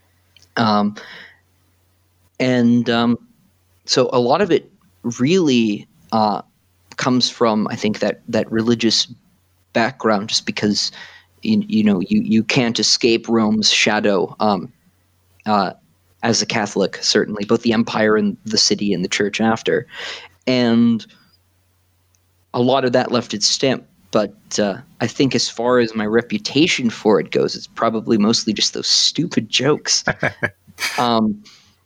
B: Um, and um, so a lot of it really uh, comes from, I think, that that religious background, just because – You, you know, you, you can't escape Rome's shadow um, uh, as a Catholic, certainly, both the empire and the city and the church after. And a lot of that left its stamp. But uh, I think as far as my reputation for it goes, it's probably mostly just those stupid jokes. um,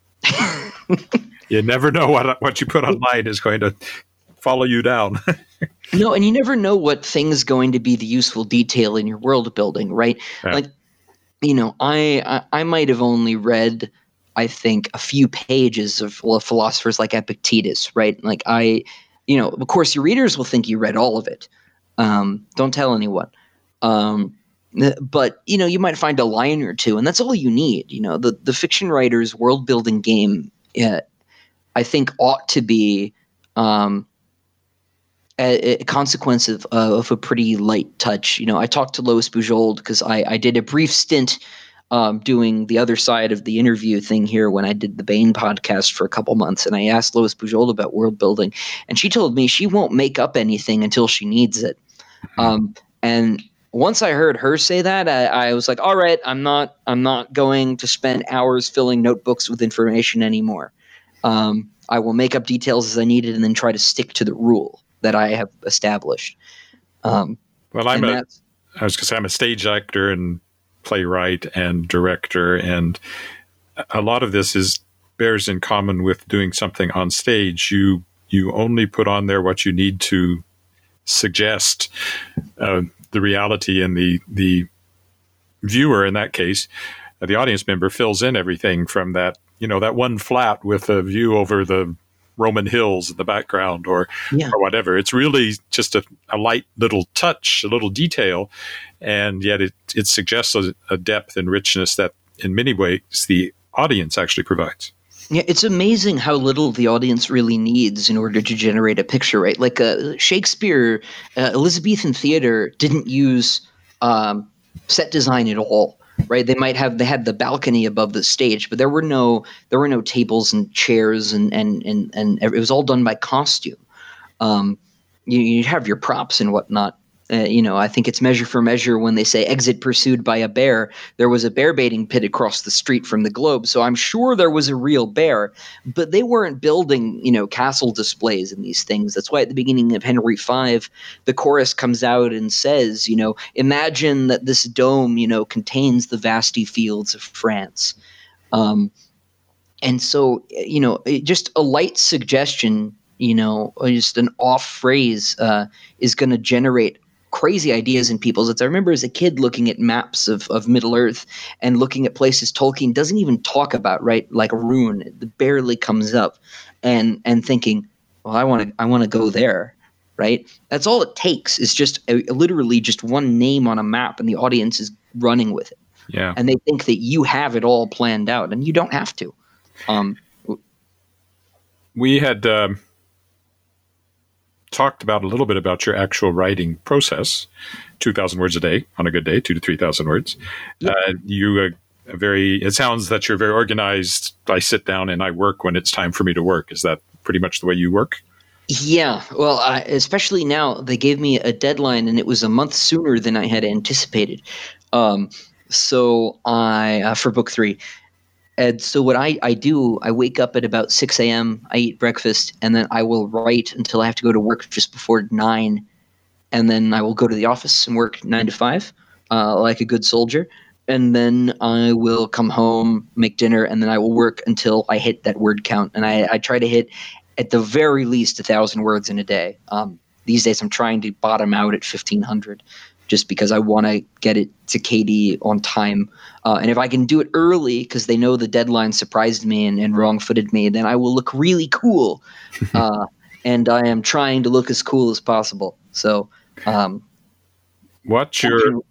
A: you never know what what you put online is going to follow you down.
B: No, and you never know what thing's going to be the useful detail in your world building, right? Yeah. Like, you know, I, I I might have only read, I think, a few pages of philosophers like Epictetus, right? Like I, you know, of course your readers will think you read all of it. Um, don't tell anyone. Um, but, you know, you might find a line or two, and that's all you need. You know, the, the fiction writer's world building game, uh, I think, ought to be um, – A, a consequence of, uh, of a pretty light touch. You know, I talked to Lois Bujold because I, I did a brief stint um, doing the other side of the interview thing here when I did the Bane podcast for a couple months, and I asked Lois Bujold about world building, and she told me she won't make up anything until she needs it. Mm-hmm. Um, and once I heard her say that, I, I was like, all right, I'm not I'm not going to spend hours filling notebooks with information anymore. Um, I will make up details as I need it and then try to stick to the rule that I have established. Um,
A: well, I'm a, I was going to say I'm a stage actor and playwright and director, and a lot of this is bears in common with doing something on stage. You you only put on there what you need to suggest uh, the reality, and the the viewer, in that case, uh, the audience member, fills in everything from that, you know, that one flat with a view over the Roman hills in the background or,
B: Yeah.
A: or whatever. It's really just a, a light little touch, a little detail, and yet it, it suggests a, a depth and richness that in many ways the audience actually provides.
B: Yeah, it's amazing how little the audience really needs in order to generate a picture, right? Like uh, Shakespeare, uh, Elizabethan theater didn't use um, set design at all, right? They might have they had the balcony above the stage, but there were no there were no tables and chairs, and and and and it was all done by costume. Um, you you have your props and whatnot. Uh, you know, I think it's measure for measure when they say exit pursued by a bear. There was a bear baiting pit across the street from the Globe, so I'm sure there was a real bear, but they weren't building, you know, castle displays and these things. That's why at the beginning of Henry five, the chorus comes out and says, you know, imagine that this dome, you know, contains the vasty fields of France. Um, and so, you know, it, just a light suggestion, you know, or just an off phrase uh, is going to generate crazy ideas in people's heads. I remember as a kid looking at maps of, of Middle Earth and looking at places Tolkien doesn't even talk about, right? Like Rune, it barely comes up, and and thinking, well, I want to I want to go there, right? That's all it takes is just a, literally just one name on a map, and the audience is running with it.
A: Yeah,
B: and they think that you have it all planned out, and you don't have to. Um,
A: we had. Um talked about a little bit about your actual writing process, two thousand words a day on a good day, two to three thousand words.
B: Yeah.
A: Uh, you uh, very, it sounds that you're very organized. I sit down and I work when it's time for me to work. Is that pretty much the way you work?
B: Yeah. Well, I, especially now they gave me a deadline and it was a month sooner than I had anticipated. Um, so I, uh, for book three. And so what I, I do, I wake up at about six a.m., I eat breakfast, and then I will write until I have to go to work just before nine. And then I will go to the office and work nine to five, uh, like a good soldier. And then I will come home, make dinner, and then I will work until I hit that word count. And I, I try to hit, at the very least, one thousand words in a day. Um, these days I'm trying to bottom out at fifteen hundred. Just because I want to get it to Katie on time. Uh, and if I can do it early because they know the deadline surprised me and, and wrong-footed me, then I will look really cool. Uh, and I am trying to look as cool as possible. So um,
A: what's your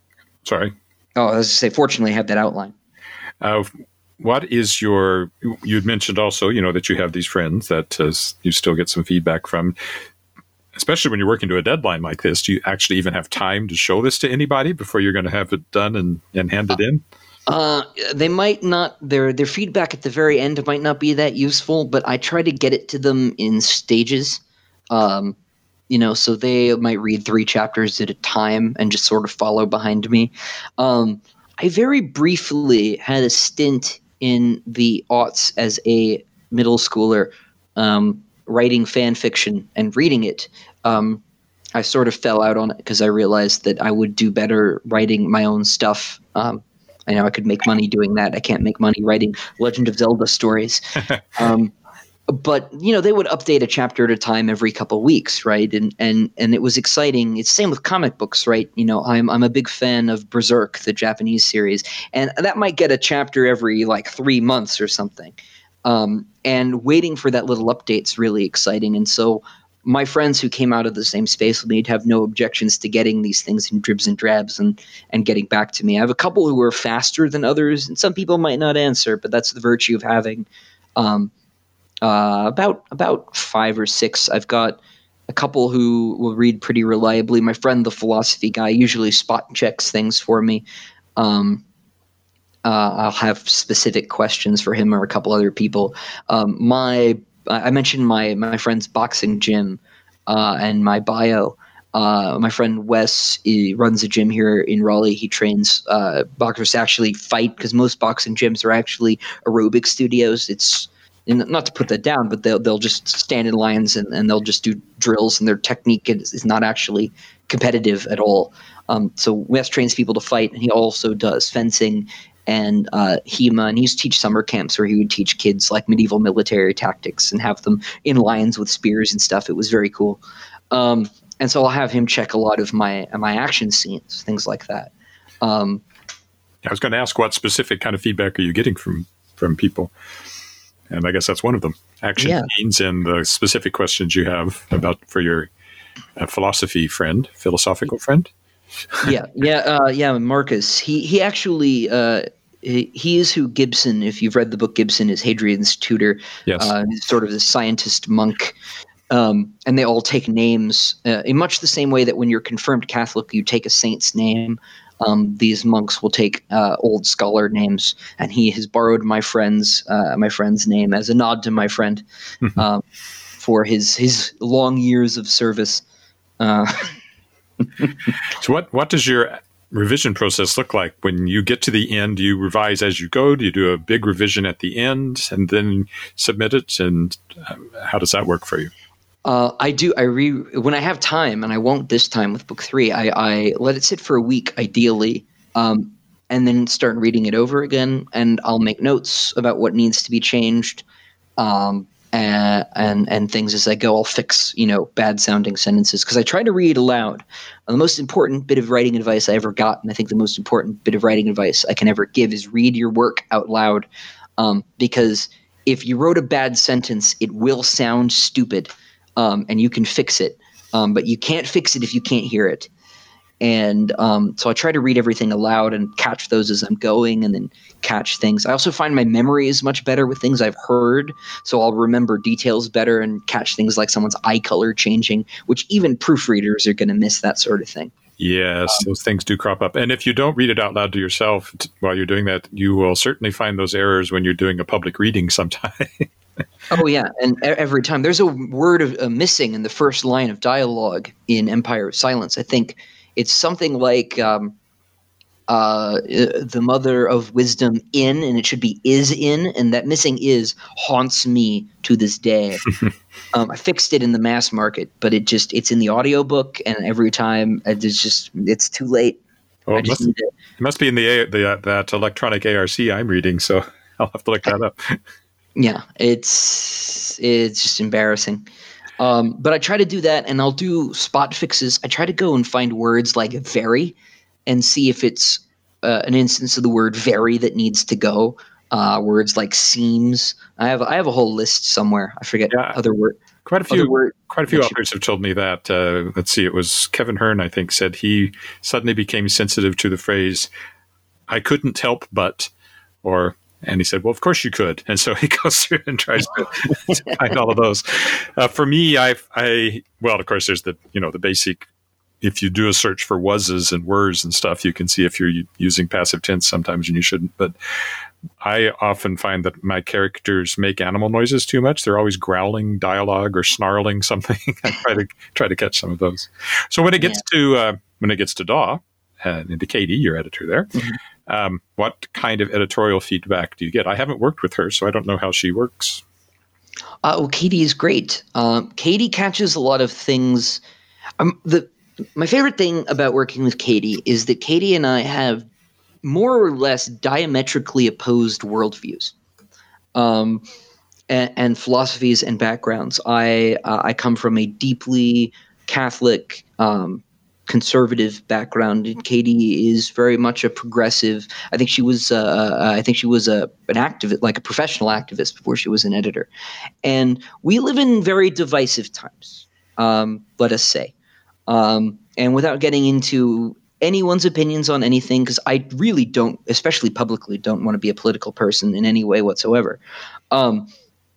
A: – sorry.
B: Oh, I was going to say, fortunately, I have that outline.
A: Uh, what is your – you'd mentioned also, you know, that you have these friends that uh, you still get some feedback from. Especially when you're working to a deadline like this, do you actually even have time to show this to anybody before you're going to have it done and, and handed in?
B: Uh, they might not, their their feedback at the very end might not be that useful, but I try to get it to them in stages. Um, you know, so they might read three chapters at a time and just sort of follow behind me. Um, I very briefly had a stint in the aughts as a middle schooler, um, writing fan fiction and reading it. Um, I sort of fell out on it because I realized that I would do better writing my own stuff. Um, I know I could make money doing that. I can't make money writing Legend of Zelda stories. um, but, you know, they would update a chapter at a time every couple of weeks, right? And and and it was exciting. It's the same with comic books, right? You know, I'm I'm a big fan of Berserk, the Japanese series, and that might get a chapter every like three months or something. Um, and waiting for that little update's really exciting. And so my friends who came out of the same space with me would have no objections to getting these things in dribs and drabs and, and getting back to me. I have a couple who are faster than others, and some people might not answer, but that's the virtue of having um, uh, about about five or six. I've got a couple who will read pretty reliably. My friend, the philosophy guy, usually spot checks things for me. Um, Uh, I'll have specific questions for him or a couple other people. Um, my, I mentioned my my friend's boxing gym uh, and my bio. Uh, my friend Wes, he runs a gym here in Raleigh. He trains uh, boxers to actually fight because most boxing gyms are actually aerobic studios. It's not to put that down, but they'll they'll just stand in lines and, and they'll just do drills, and their technique is, is not actually competitive at all. Um, so Wes trains people to fight, and he also does fencing and uh, HEMA, and he used to teach summer camps where he would teach kids like medieval military tactics and have them in lines with spears and stuff. It was very cool. Um, and so I'll have him check a lot of my my action scenes, things like that. Um,
A: I was going to ask, what specific kind of feedback are you getting from, from people? and I guess that's one of them. Action
B: Yeah.
A: Fiends and the specific questions you have about for your uh, philosophy friend, philosophical friend.
B: yeah, yeah, uh, yeah. Marcus. He he actually uh, he, he is who Gibson. If you've read the book, Gibson is Hadrian's tutor.
A: Yes.
B: Uh, he's sort of the scientist monk, um, and they all take names uh, in much the same way that when you're confirmed Catholic, you take a saint's name. Um, these monks will take uh, old scholar names, and he has borrowed my friend's uh, my friend's name as a nod to my friend um, for his his long years of service. Uh,
A: So what, what does your revision process look like? When you get to the end, do you revise as you go? Do you do a big revision at the end and then submit it? And um, how does that work for you?
B: uh, I do. I re when I have time, and I won't this time with book three. I, I let it sit for a week, ideally, um, and then start reading it over again. And I'll make notes about what needs to be changed. Um, and, and and things as I go. I'll fix, you know, bad sounding sentences because I try to read aloud. Uh, the most important bit of writing advice I ever got, and I think the most important bit of writing advice I can ever give, is read your work out loud. Um, because if you wrote a bad sentence, it will sound stupid, um, and you can fix it. Um, but you can't fix it if you can't hear it. And um, so I try to read everything aloud and catch those as I'm going, and then catch things. I also find my memory is much better with things I've heard, so I'll remember details better and catch things like someone's eye color changing, which even proofreaders are going to miss that sort of thing.
A: Yes, um, those things do crop up. And if you don't read it out loud to yourself t- while you're doing that, you will certainly find those errors when you're doing a public reading sometime.
B: Oh, yeah. And every time. There's a word of, uh, missing in the first line of dialogue in Empire of Silence. I think it's something like um, uh, the mother of wisdom in, and it should be is in, and that missing is haunts me to this day. um, I fixed it in the mass market, but it just it's in the audiobook, and every time it's just it's too late.
A: Well,
B: I
A: it,
B: just
A: must,
B: need to,
A: it must be in the, the uh, that electronic A R C I'm reading, so I'll have to look that up.
B: Yeah, it's it's just embarrassing. Um, but I try to do that, and I'll do spot fixes. I try to go and find words like very and see if it's uh, an instance of the word very that needs to go. Uh, words like seems. I have I have a whole list somewhere. I forget
A: Yeah.
B: other word.
A: Quite a few,
B: word,
A: quite a few authors have told me that. Uh, let's see, it was Kevin Hearn, I think, said he suddenly became sensitive to the phrase, "I couldn't help but," or, and he said, "Well, of course you could." And so he goes through and tries to, to find all of those. Uh, for me, I, I, well, of course, there's the, you know, the basic. If you do a search for was's and were's and stuff, you can see if you're using passive tense sometimes and you shouldn't. But I often find that my characters make animal noises too much. They're always growling dialogue or snarling something. I try to try to catch some of those. So when it gets yeah. to uh, when it gets to Daw and into Katie, your editor there, mm-hmm. um, what kind of editorial feedback do you get? I haven't worked with her, so I don't know how she works.
B: Uh, well, Katie is great. Um, Katie catches a lot of things. Um, the My favorite thing about working with Katie is that Katie and I have more or less diametrically opposed worldviews um, and, and philosophies and backgrounds. I uh, I come from a deeply Catholic, um, conservative background, and Katie is very much a progressive. I think she was uh, I think she was a an activist, like a professional activist, before she was an editor. And we live in very divisive times. Um, let us say. Um, and without getting into anyone's opinions on anything, because I really don't, especially publicly, don't want to be a political person in any way whatsoever. Um,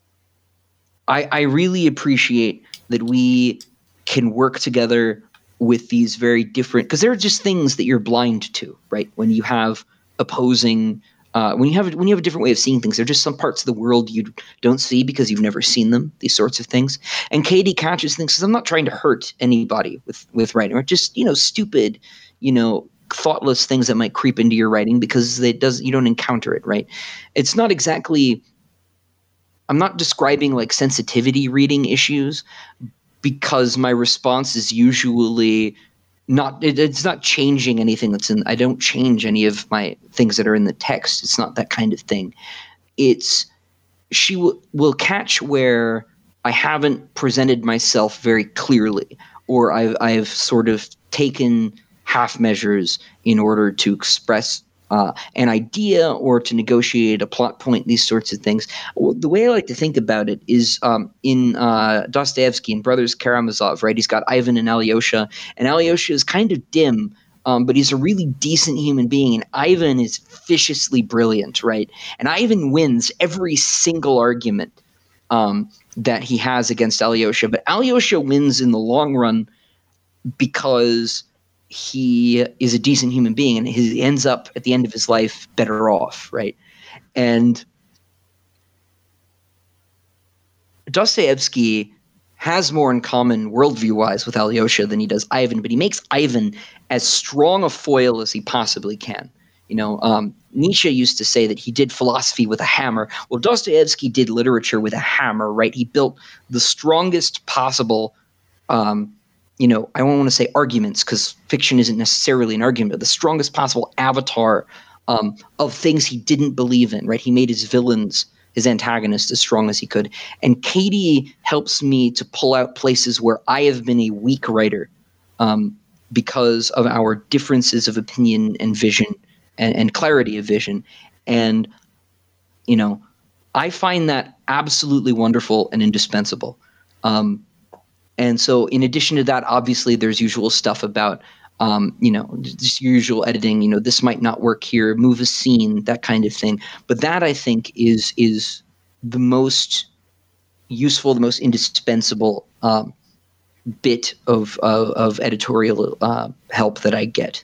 B: I, I really appreciate that we can work together with these very different, because there are just things that you're blind to, right? When you have opposing, uh, when you have when you have a different way of seeing things, there are just some parts of the world you don't see because you've never seen them. These sorts of things, and Katie catches things because I'm not trying to hurt anybody with with writing, or just you know stupid, you know thoughtless things that might creep into your writing because it does you don't encounter it, right? It's not exactly. I'm not describing like sensitivity reading issues because my response is usually. Not it, it's not changing anything that's in. I don't change any of my things that are in the text. It's not that kind of thing. It's she will will catch where I haven't presented myself very clearly, or I've I've sort of taken half measures in order to express uh, an idea or to negotiate a plot point, these sorts of things. Well, the way I like to think about it is um, in uh, Dostoevsky and Brothers Karamazov, right? He's got Ivan and Alyosha, and Alyosha is kind of dim, um, but he's a really decent human being, and Ivan is viciously brilliant, right? And Ivan wins every single argument um, that he has against Alyosha, but Alyosha wins in the long run because he is a decent human being, and he ends up at the end of his life better off, right? And Dostoevsky has more in common worldview-wise with Alyosha than he does Ivan, but he makes Ivan as strong a foil as he possibly can. You know, um, Nietzsche used to say that he did philosophy with a hammer. Well, Dostoevsky did literature with a hammer, right? He built the strongest possible um, you know, I don't want to say arguments because fiction isn't necessarily an argument, but the strongest possible avatar um, of things he didn't believe in, right? He made his villains, his antagonists, as strong as he could. And Katie helps me to pull out places where I have been a weak writer um, because of our differences of opinion and vision and, and clarity of vision. And, you know, I find that absolutely wonderful and indispensable. Um And so in addition to that, obviously there's usual stuff about, um, you know, just usual editing, you know, this might not work here, move a scene, that kind of thing. But that I think is is the most useful, the most indispensable um, bit of, of, of editorial uh, help that I get.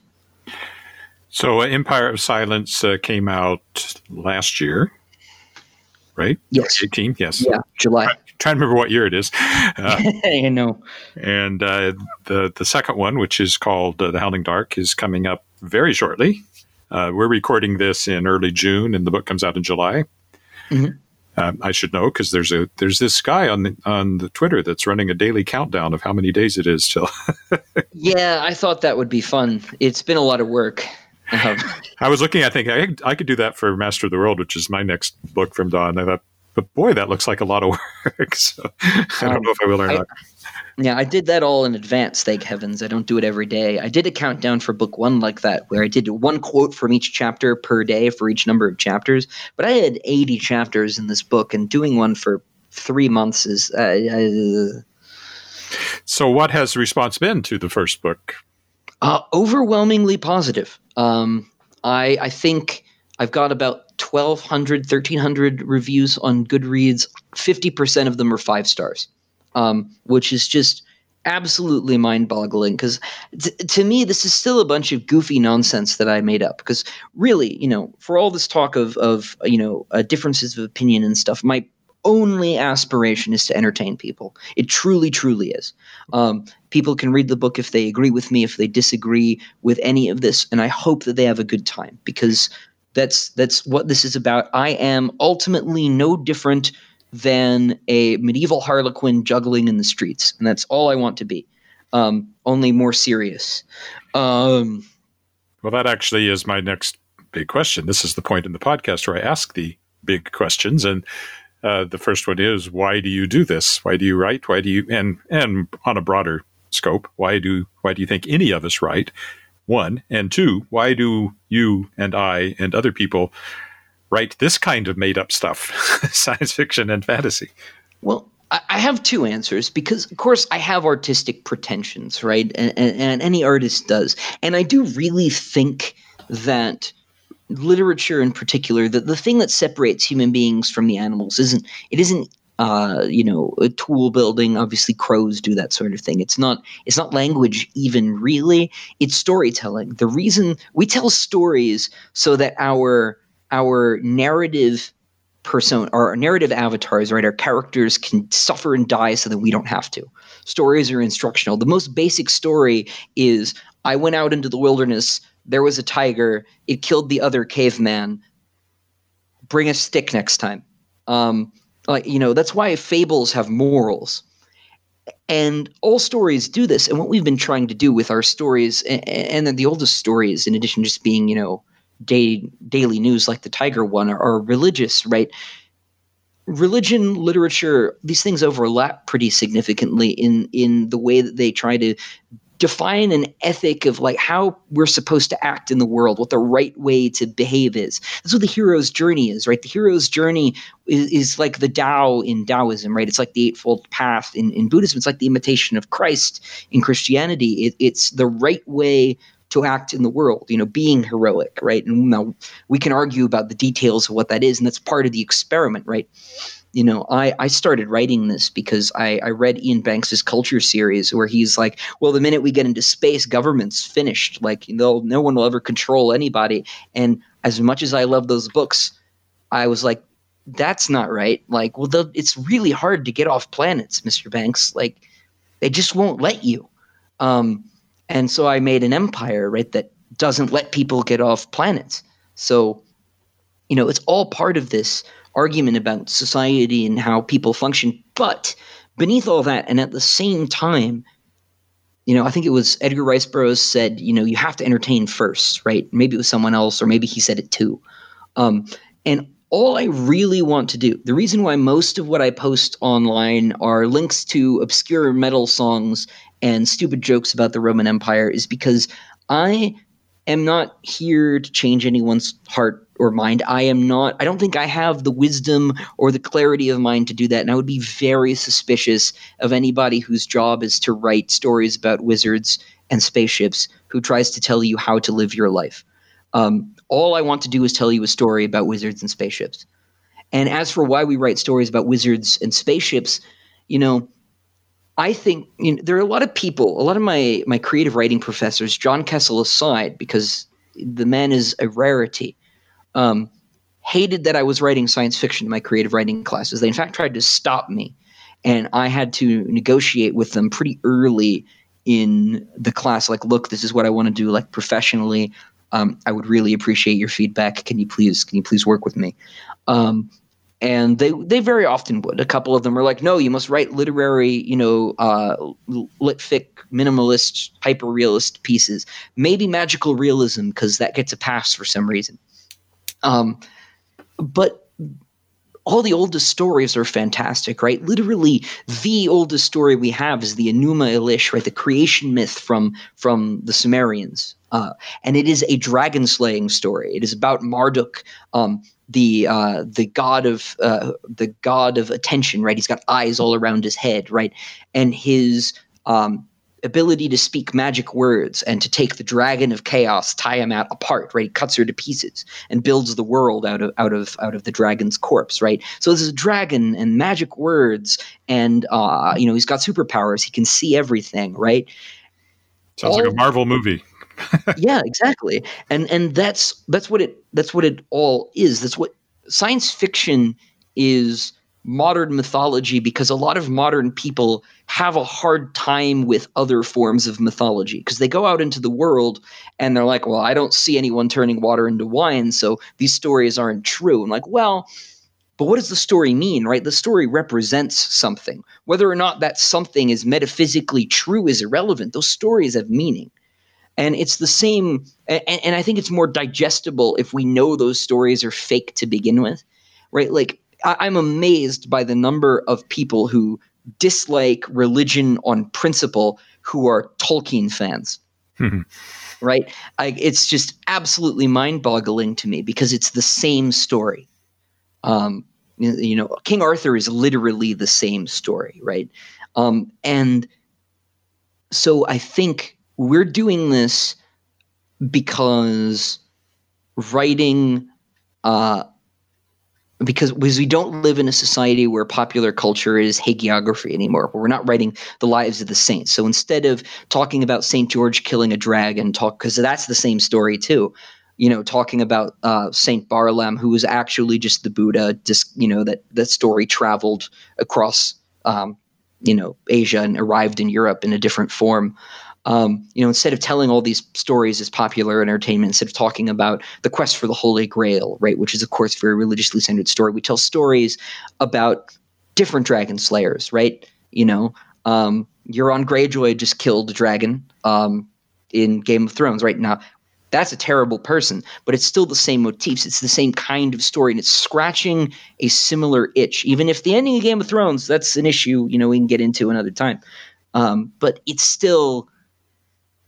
A: So uh, Empire of Silence uh, came out last year, right?
B: Yes.
A: eighteen, yes.
B: Yeah, July.
A: Trying to remember what year it is. Uh,
B: I know.
A: And uh, the the second one, which is called uh, The Howling Dark, is coming up very shortly. Uh, we're recording this in early June, and the book comes out in July. Mm-hmm. Um, I should know because there's a there's this guy on the on the Twitter that's running a daily countdown of how many days it is till.
B: Yeah, I thought that would be fun. It's been a lot of work. Um,
A: I was looking. I think I I could do that for Master of the World, which is my next book from Dawn. I thought. But boy, that looks like a lot of work. So I don't um, know if I will or
B: I,
A: not.
B: Yeah, I did that all in advance, thank heavens. I don't do it every day. I did a countdown for book one like that, where I did one quote from each chapter per day for each number of chapters. But I had eighty chapters in this book, and doing one for three months is... Uh, uh,
A: so what has the response been to the first book?
B: Uh, overwhelmingly positive. Um, I, I think I've got about twelve hundred, thirteen hundred reviews on Goodreads. fifty percent of them are five stars, um, which is just absolutely mind-boggling because t- to me, this is still a bunch of goofy nonsense that I made up because really, you know, for all this talk of, of you know, uh, differences of opinion and stuff, my only aspiration is to entertain people. It truly, truly is. Um, people can read the book if they agree with me, if they disagree with any of this, and I hope that they have a good time because – That's that's what this is about. I am ultimately no different than a medieval harlequin juggling in the streets, and that's all I want to be, um, only more serious. Um,
A: well, that actually is my next big question. This is the point in the podcast where I ask the big questions, and uh, the first one is, why do you do this? Why do you write? Why do you and and on a broader scope, why do why do you think any of us write? One, and two, why do you and I and other people write this kind of made-up stuff, science fiction and fantasy?
B: Well, I have two answers because, of course, I have artistic pretensions, right? And, and, and any artist does. And I do really think that literature in particular, that the thing that separates human beings from the animals isn't it isn't Uh, you know, tool building. Obviously, crows do that sort of thing. It's not. It's not language, even really. It's storytelling. The reason we tell stories so that our our narrative person, our narrative avatars, right, our characters can suffer and die so that we don't have to. Stories are instructional. The most basic story is: I went out into the wilderness. There was a tiger. It killed the other caveman. Bring a stick next time. Um, Like, you know, that's why fables have morals. And all stories do this. And what we've been trying to do with our stories, and, and then the oldest stories, in addition to just being, you know, day, daily news like the Tiger one, are, are religious, right? Religion, literature, these things overlap pretty significantly in, in the way that they try to define an ethic of like how we're supposed to act in the world, what the right way to behave is. That's what the hero's journey is, right? The hero's journey is, is like the Tao in Taoism, right? It's like the Eightfold Path in, in Buddhism. It's like the imitation of Christ in Christianity. It, it's the right way to act in the world, you know, being heroic, right? And now we can argue about the details of what that is, and that's part of the experiment, right? You know, I, I started writing this because I, I read Ian Banks's Culture series where he's like, well, the minute we get into space, government's finished. Like, no one will ever control anybody. And as much as I love those books, I was like, that's not right. Like, well, the, it's really hard to get off planets, Mister Banks. Like, they just won't let you. Um, and so I made an empire, right, that doesn't let people get off planets. So, you know, it's all part of this argument about society and how people function. But beneath all that, and at the same time, you know, I think it was Edgar Rice Burroughs said, you know, you have to entertain first, right? Maybe it was someone else, or maybe he said it too. Um, and all I really want to do, the reason why most of what I post online are links to obscure metal songs and stupid jokes about the Roman Empire, is because I am not here to change anyone's heart or mind. I am not, I don't think I have the wisdom or the clarity of mind to do that. And I would be very suspicious of anybody whose job is to write stories about wizards and spaceships who tries to tell you how to live your life. Um, all I want to do is tell you a story about wizards and spaceships. And as for why we write stories about wizards and spaceships, you know, I think, you know, there are a lot of people, a lot of my, my creative writing professors, John Kessel aside, because the man is a rarity, um, hated that I was writing science fiction in my creative writing classes. They, in fact, tried to stop me. And I had to negotiate with them pretty early in the class, like, look, this is what I want to do, like, professionally. Um, I would really appreciate your feedback. Can you please, can you please work with me? Um, And they they very often would. A couple of them are like, no, you must write literary, you know, uh, lit-fic, minimalist, hyper-realist pieces. Maybe magical realism, because that gets a pass for some reason. Um, but all the oldest stories are fantastic, right? Literally, the oldest story we have is the Enuma Elish, right? The creation myth from from the Sumerians. Uh, and it is a dragon-slaying story. It is about Marduk, um, the uh, the god of uh, the god of attention, right? He's got eyes all around his head, right? And his um, ability to speak magic words and to take the dragon of chaos, Tiamat, apart, right? He cuts her to pieces and builds the world out of out of out of the dragon's corpse, right? So this is a dragon and magic words, and uh, you know, he's got superpowers. He can see everything, right?
A: Sounds all, like a Marvel movie.
B: Yeah, exactly. And and that's that's what it that's what it all is. That's what science fiction is. Modern mythology, because a lot of modern people have a hard time with other forms of mythology, because they go out into the world and they're like, well, I don't see anyone turning water into wine, so these stories aren't true. I'm like, well, but what does the story mean, right? The story represents something. Whether or not that something is metaphysically true is irrelevant. Those stories have meaning. And it's the same, and, and I think it's more digestible if we know those stories are fake to begin with, right? Like, I'm amazed by the number of people who dislike religion on principle who are Tolkien fans, right? I, it's just absolutely mind-boggling to me, because it's the same story. Um, you, you know, King Arthur is literally the same story, right? Um, and so I think we're doing this because writing uh, – Because, because we don't live in a society where popular culture is hagiography anymore, where we're not writing the lives of the saints. So instead of talking about Saint George killing a dragon, talk because that's the same story too. You know, talking about uh, Saint Barlaam, who was actually just the Buddha. Just you know that that story traveled across um, you know Asia and arrived in Europe in a different form. Um, you know, instead of telling all these stories as popular entertainment, instead of talking about the quest for the Holy Grail, right, which is, of course, a very religiously centered story, we tell stories about different dragon slayers, right? You know, um, Euron Greyjoy just killed a dragon um, in Game of Thrones, right? Now, that's a terrible person, but it's still the same motifs. It's the same kind of story, and it's scratching a similar itch. Even if the ending of Game of Thrones, that's an issue, you know, we can get into another time. Um, but it's still...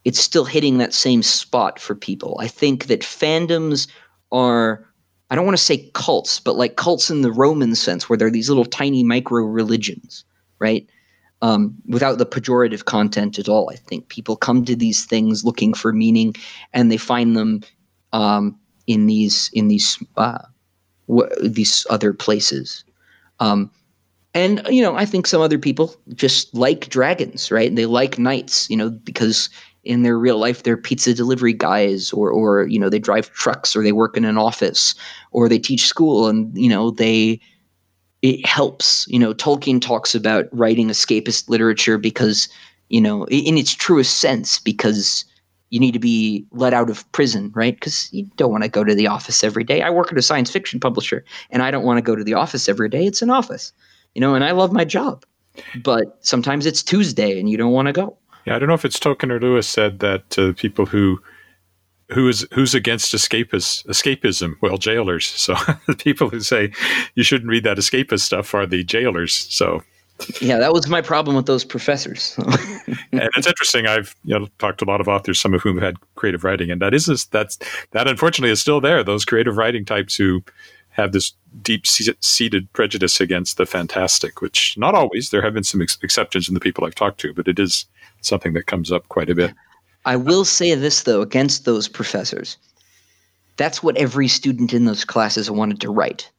B: it's still hitting that same spot for people. I think that fandoms are, I don't want to say cults, but like cults in the Roman sense, where they're these little tiny micro religions, right? Um, without the pejorative content at all. I think people come to these things looking for meaning, and they find them um, in these in these uh, w- these other places. Um, and you know, I think some other people just like dragons, right? They like knights, you know, because in their real life they're pizza delivery guys, or or you know, they drive trucks, or they work in an office, or they teach school, and you know, they. It helps, you know, Tolkien talks about writing escapist literature because, you know, in its truest sense, because you need to be let out of prison, right? Because you don't want to go to the office every day. I work at a science fiction publisher, and I don't want to go to the office every day. It's an office, you know, and I love my job. But sometimes it's Tuesday and you don't want to go.
A: Yeah, I don't know if it's Tolkien or Lewis said that uh, people who Who is who's against escapist, escapism? Well, jailers. So the people who say you shouldn't read that escapist stuff are the jailers. So
B: yeah, that was my problem with those professors.
A: And it's interesting. I've you know talked to a lot of authors, some of whom have had creative writing, and that is that's that unfortunately is still there. Those creative writing types who have this deep-seated prejudice against the fantastic, which not always. There have been some ex- exceptions in the people I've talked to, but it is something that comes up quite a bit.
B: I will say this, though, against those professors. That's what every student in those classes wanted to write.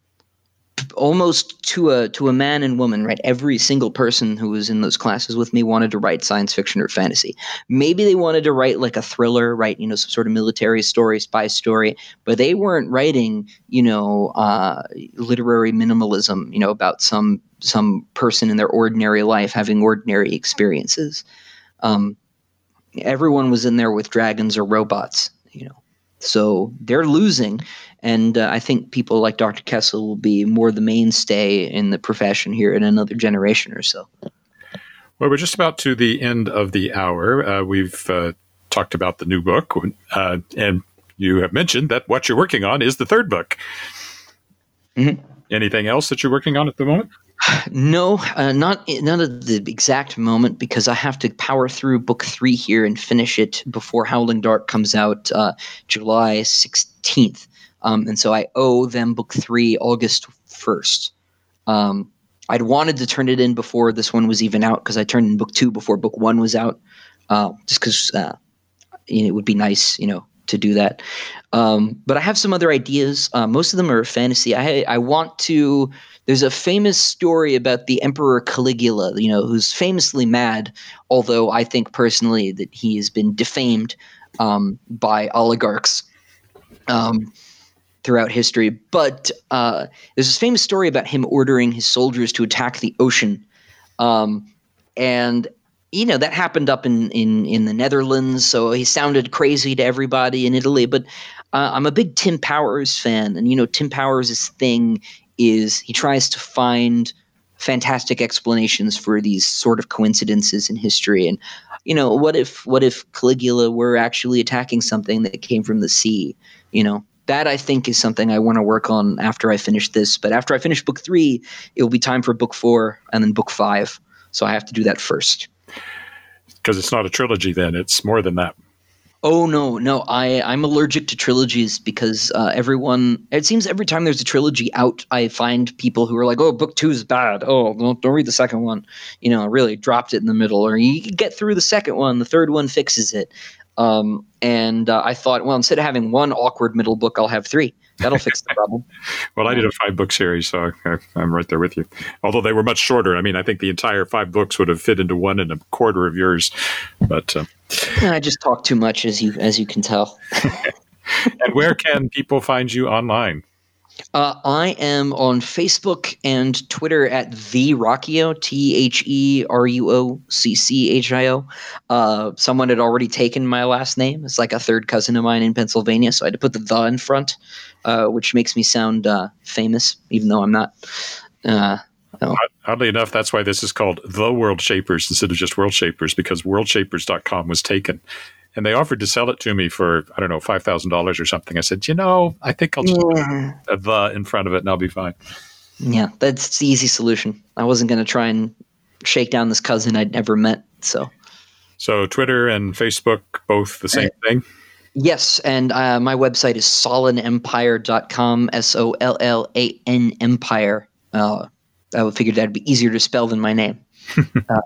B: Almost to a to a man and woman, right? Every single person who was in those classes with me wanted to write science fiction or fantasy. Maybe they wanted to write like a thriller, right? You know, some sort of military story, spy story, but they weren't writing, you know, uh, literary minimalism, you know, about some some person in their ordinary life having ordinary experiences. Um, everyone was in there with dragons or robots, you know. So they're losing, and uh, I think people like Doctor Kessel will be more the mainstay in the profession here in another generation or so.
A: Well, we're just about to the end of the hour. Uh, we've uh, talked about the new book, uh, and you have mentioned that what you're working on is the third book. Mm-hmm. Anything else that you're working on at the moment?
B: No, uh, not not at the exact moment, because I have to power through book three here and finish it before Howling Dark comes out uh, July sixteenth. Um, and so I owe them book three August first. Um, I'd wanted to turn it in before this one was even out, because I turned in book two before book one was out, uh, just because uh, you know, it would be nice, you know, to do that. Um, but I have some other ideas. Uh, most of them are fantasy. I I want to. There's a famous story about the Emperor Caligula, you know, who's famously mad, although I think personally that he has been defamed um, by oligarchs um, throughout history. But uh, there's this famous story about him ordering his soldiers to attack the ocean. Um, and, you know, that happened up in, in, in the Netherlands, so he sounded crazy to everybody in Italy. But uh, I'm a big Tim Powers fan, and, you know, Tim Powers' thing is he tries to find fantastic explanations for these sort of coincidences in history. And, you know, what if what if Caligula were actually attacking something that came from the sea? You know, that I think is something I want to work on after I finish this. But after I finish book three, it will be time for book four and then book five. So I have to do that first.
A: Because it's not a trilogy then. It's more than that.
B: Oh, no, no. I, I'm allergic to trilogies because uh, everyone – it seems every time there's a trilogy out, I find people who are like, oh, book two is bad. Oh, don't, don't read the second one. You know, really dropped it in the middle. Or you get through the second one, the third one fixes it. Um, and uh, I thought, well, instead of having one awkward middle book, I'll have three. That'll fix the problem.
A: Well, I did a five-book series, so I, I'm right there with you. Although they were much shorter. I mean, I think the entire five books would have fit into one and a quarter of yours. But uh,
B: I just talk too much, as you as you can tell.
A: And where can people find you online?
B: Uh, I am on Facebook and Twitter at The Rockio, T H E R U O C C H I O. Uh, someone had already taken my last name. It's like a third cousin of mine in Pennsylvania, so I had to put the the in front, uh, which makes me sound uh, famous, even though I'm not. Uh, no.
A: Oddly enough, that's why this is called The World Shapers instead of just World Shapers, because world shapers dot com was taken. And they offered to sell it to me for, I don't know, five thousand dollars or something. I said, you know, I think I'll just yeah. put a the in front of it and I'll be fine.
B: Yeah, that's the easy solution. I wasn't going to try and shake down this cousin I'd never met. So,
A: So Twitter and Facebook, both the same uh, thing?
B: Yes, and uh, my website is sollan empire dot com, S O L L A N Empire. Uh, I figured that'd be easier to spell than my name. uh,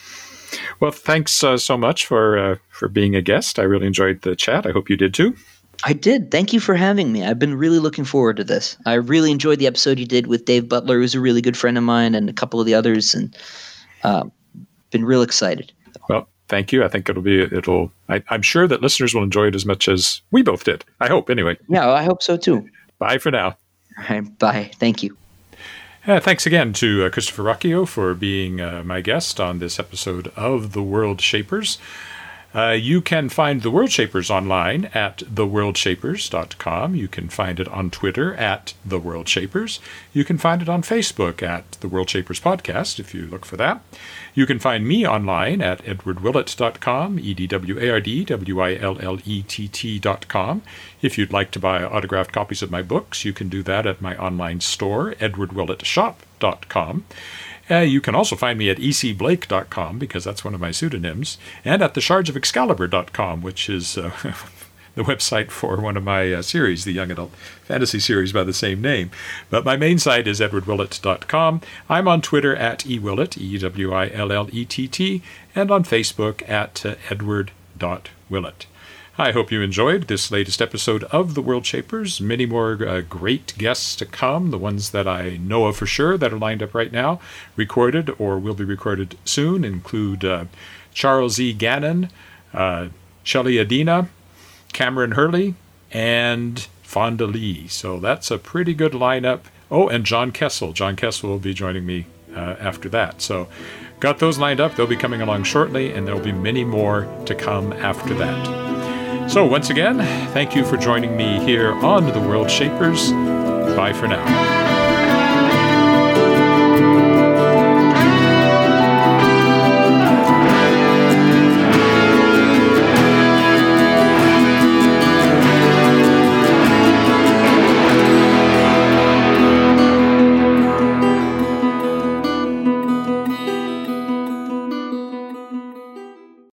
A: well, thanks uh, so much for uh, for being a guest. I really enjoyed the chat. I hope you did too.
B: I did. Thank you for having me. I've been really looking forward to this. I really enjoyed the episode you did with Dave Butler, who's a really good friend of mine, and a couple of the others, and uh, been real excited.
A: Well, thank you. I think it'll be, it'll, I, I'm sure that listeners will enjoy it as much as we both did. I hope, anyway.
B: Yeah, I hope so too.
A: Bye for now.
B: All right, bye. Thank you.
A: Uh, thanks again to uh, Christopher Ruocchio for being uh, my guest on this episode of The World Shapers. Uh, you can find The World Shapers online at the world shapers dot com. You can find it on Twitter at The World Shapers. You can find it on Facebook at The World Shapers Podcast, if you look for that. You can find me online at edward willett dot com, E D W A R D W I L L E T T dot com. If you'd like to buy autographed copies of my books, you can do that at my online store, edward willett shop dot com. Uh, you can also find me at e c blake dot com, because that's one of my pseudonyms, and at the shards of excalibur dot com, which is uh, the website for one of my uh, series, the young adult fantasy series by the same name. But my main site is edward willett dot com. I'm on Twitter at ewillett, E W I L L E T T, and on Facebook at uh, edward dot willett. I hope you enjoyed this latest episode of The World Shapers. Many more uh, great guests to come, the ones that I know of for sure that are lined up right now, recorded or will be recorded soon, include uh, Charles E. Gannon, uh, Shelley Adina, Cameron Hurley, and Fonda Lee. So that's a pretty good lineup. Oh, and John Kessel. John Kessel will be joining me uh, after that. So got those lined up. They'll be coming along shortly, and there will be many more to come after that. So once again, thank you for joining me here on The World Shapers. Bye for now.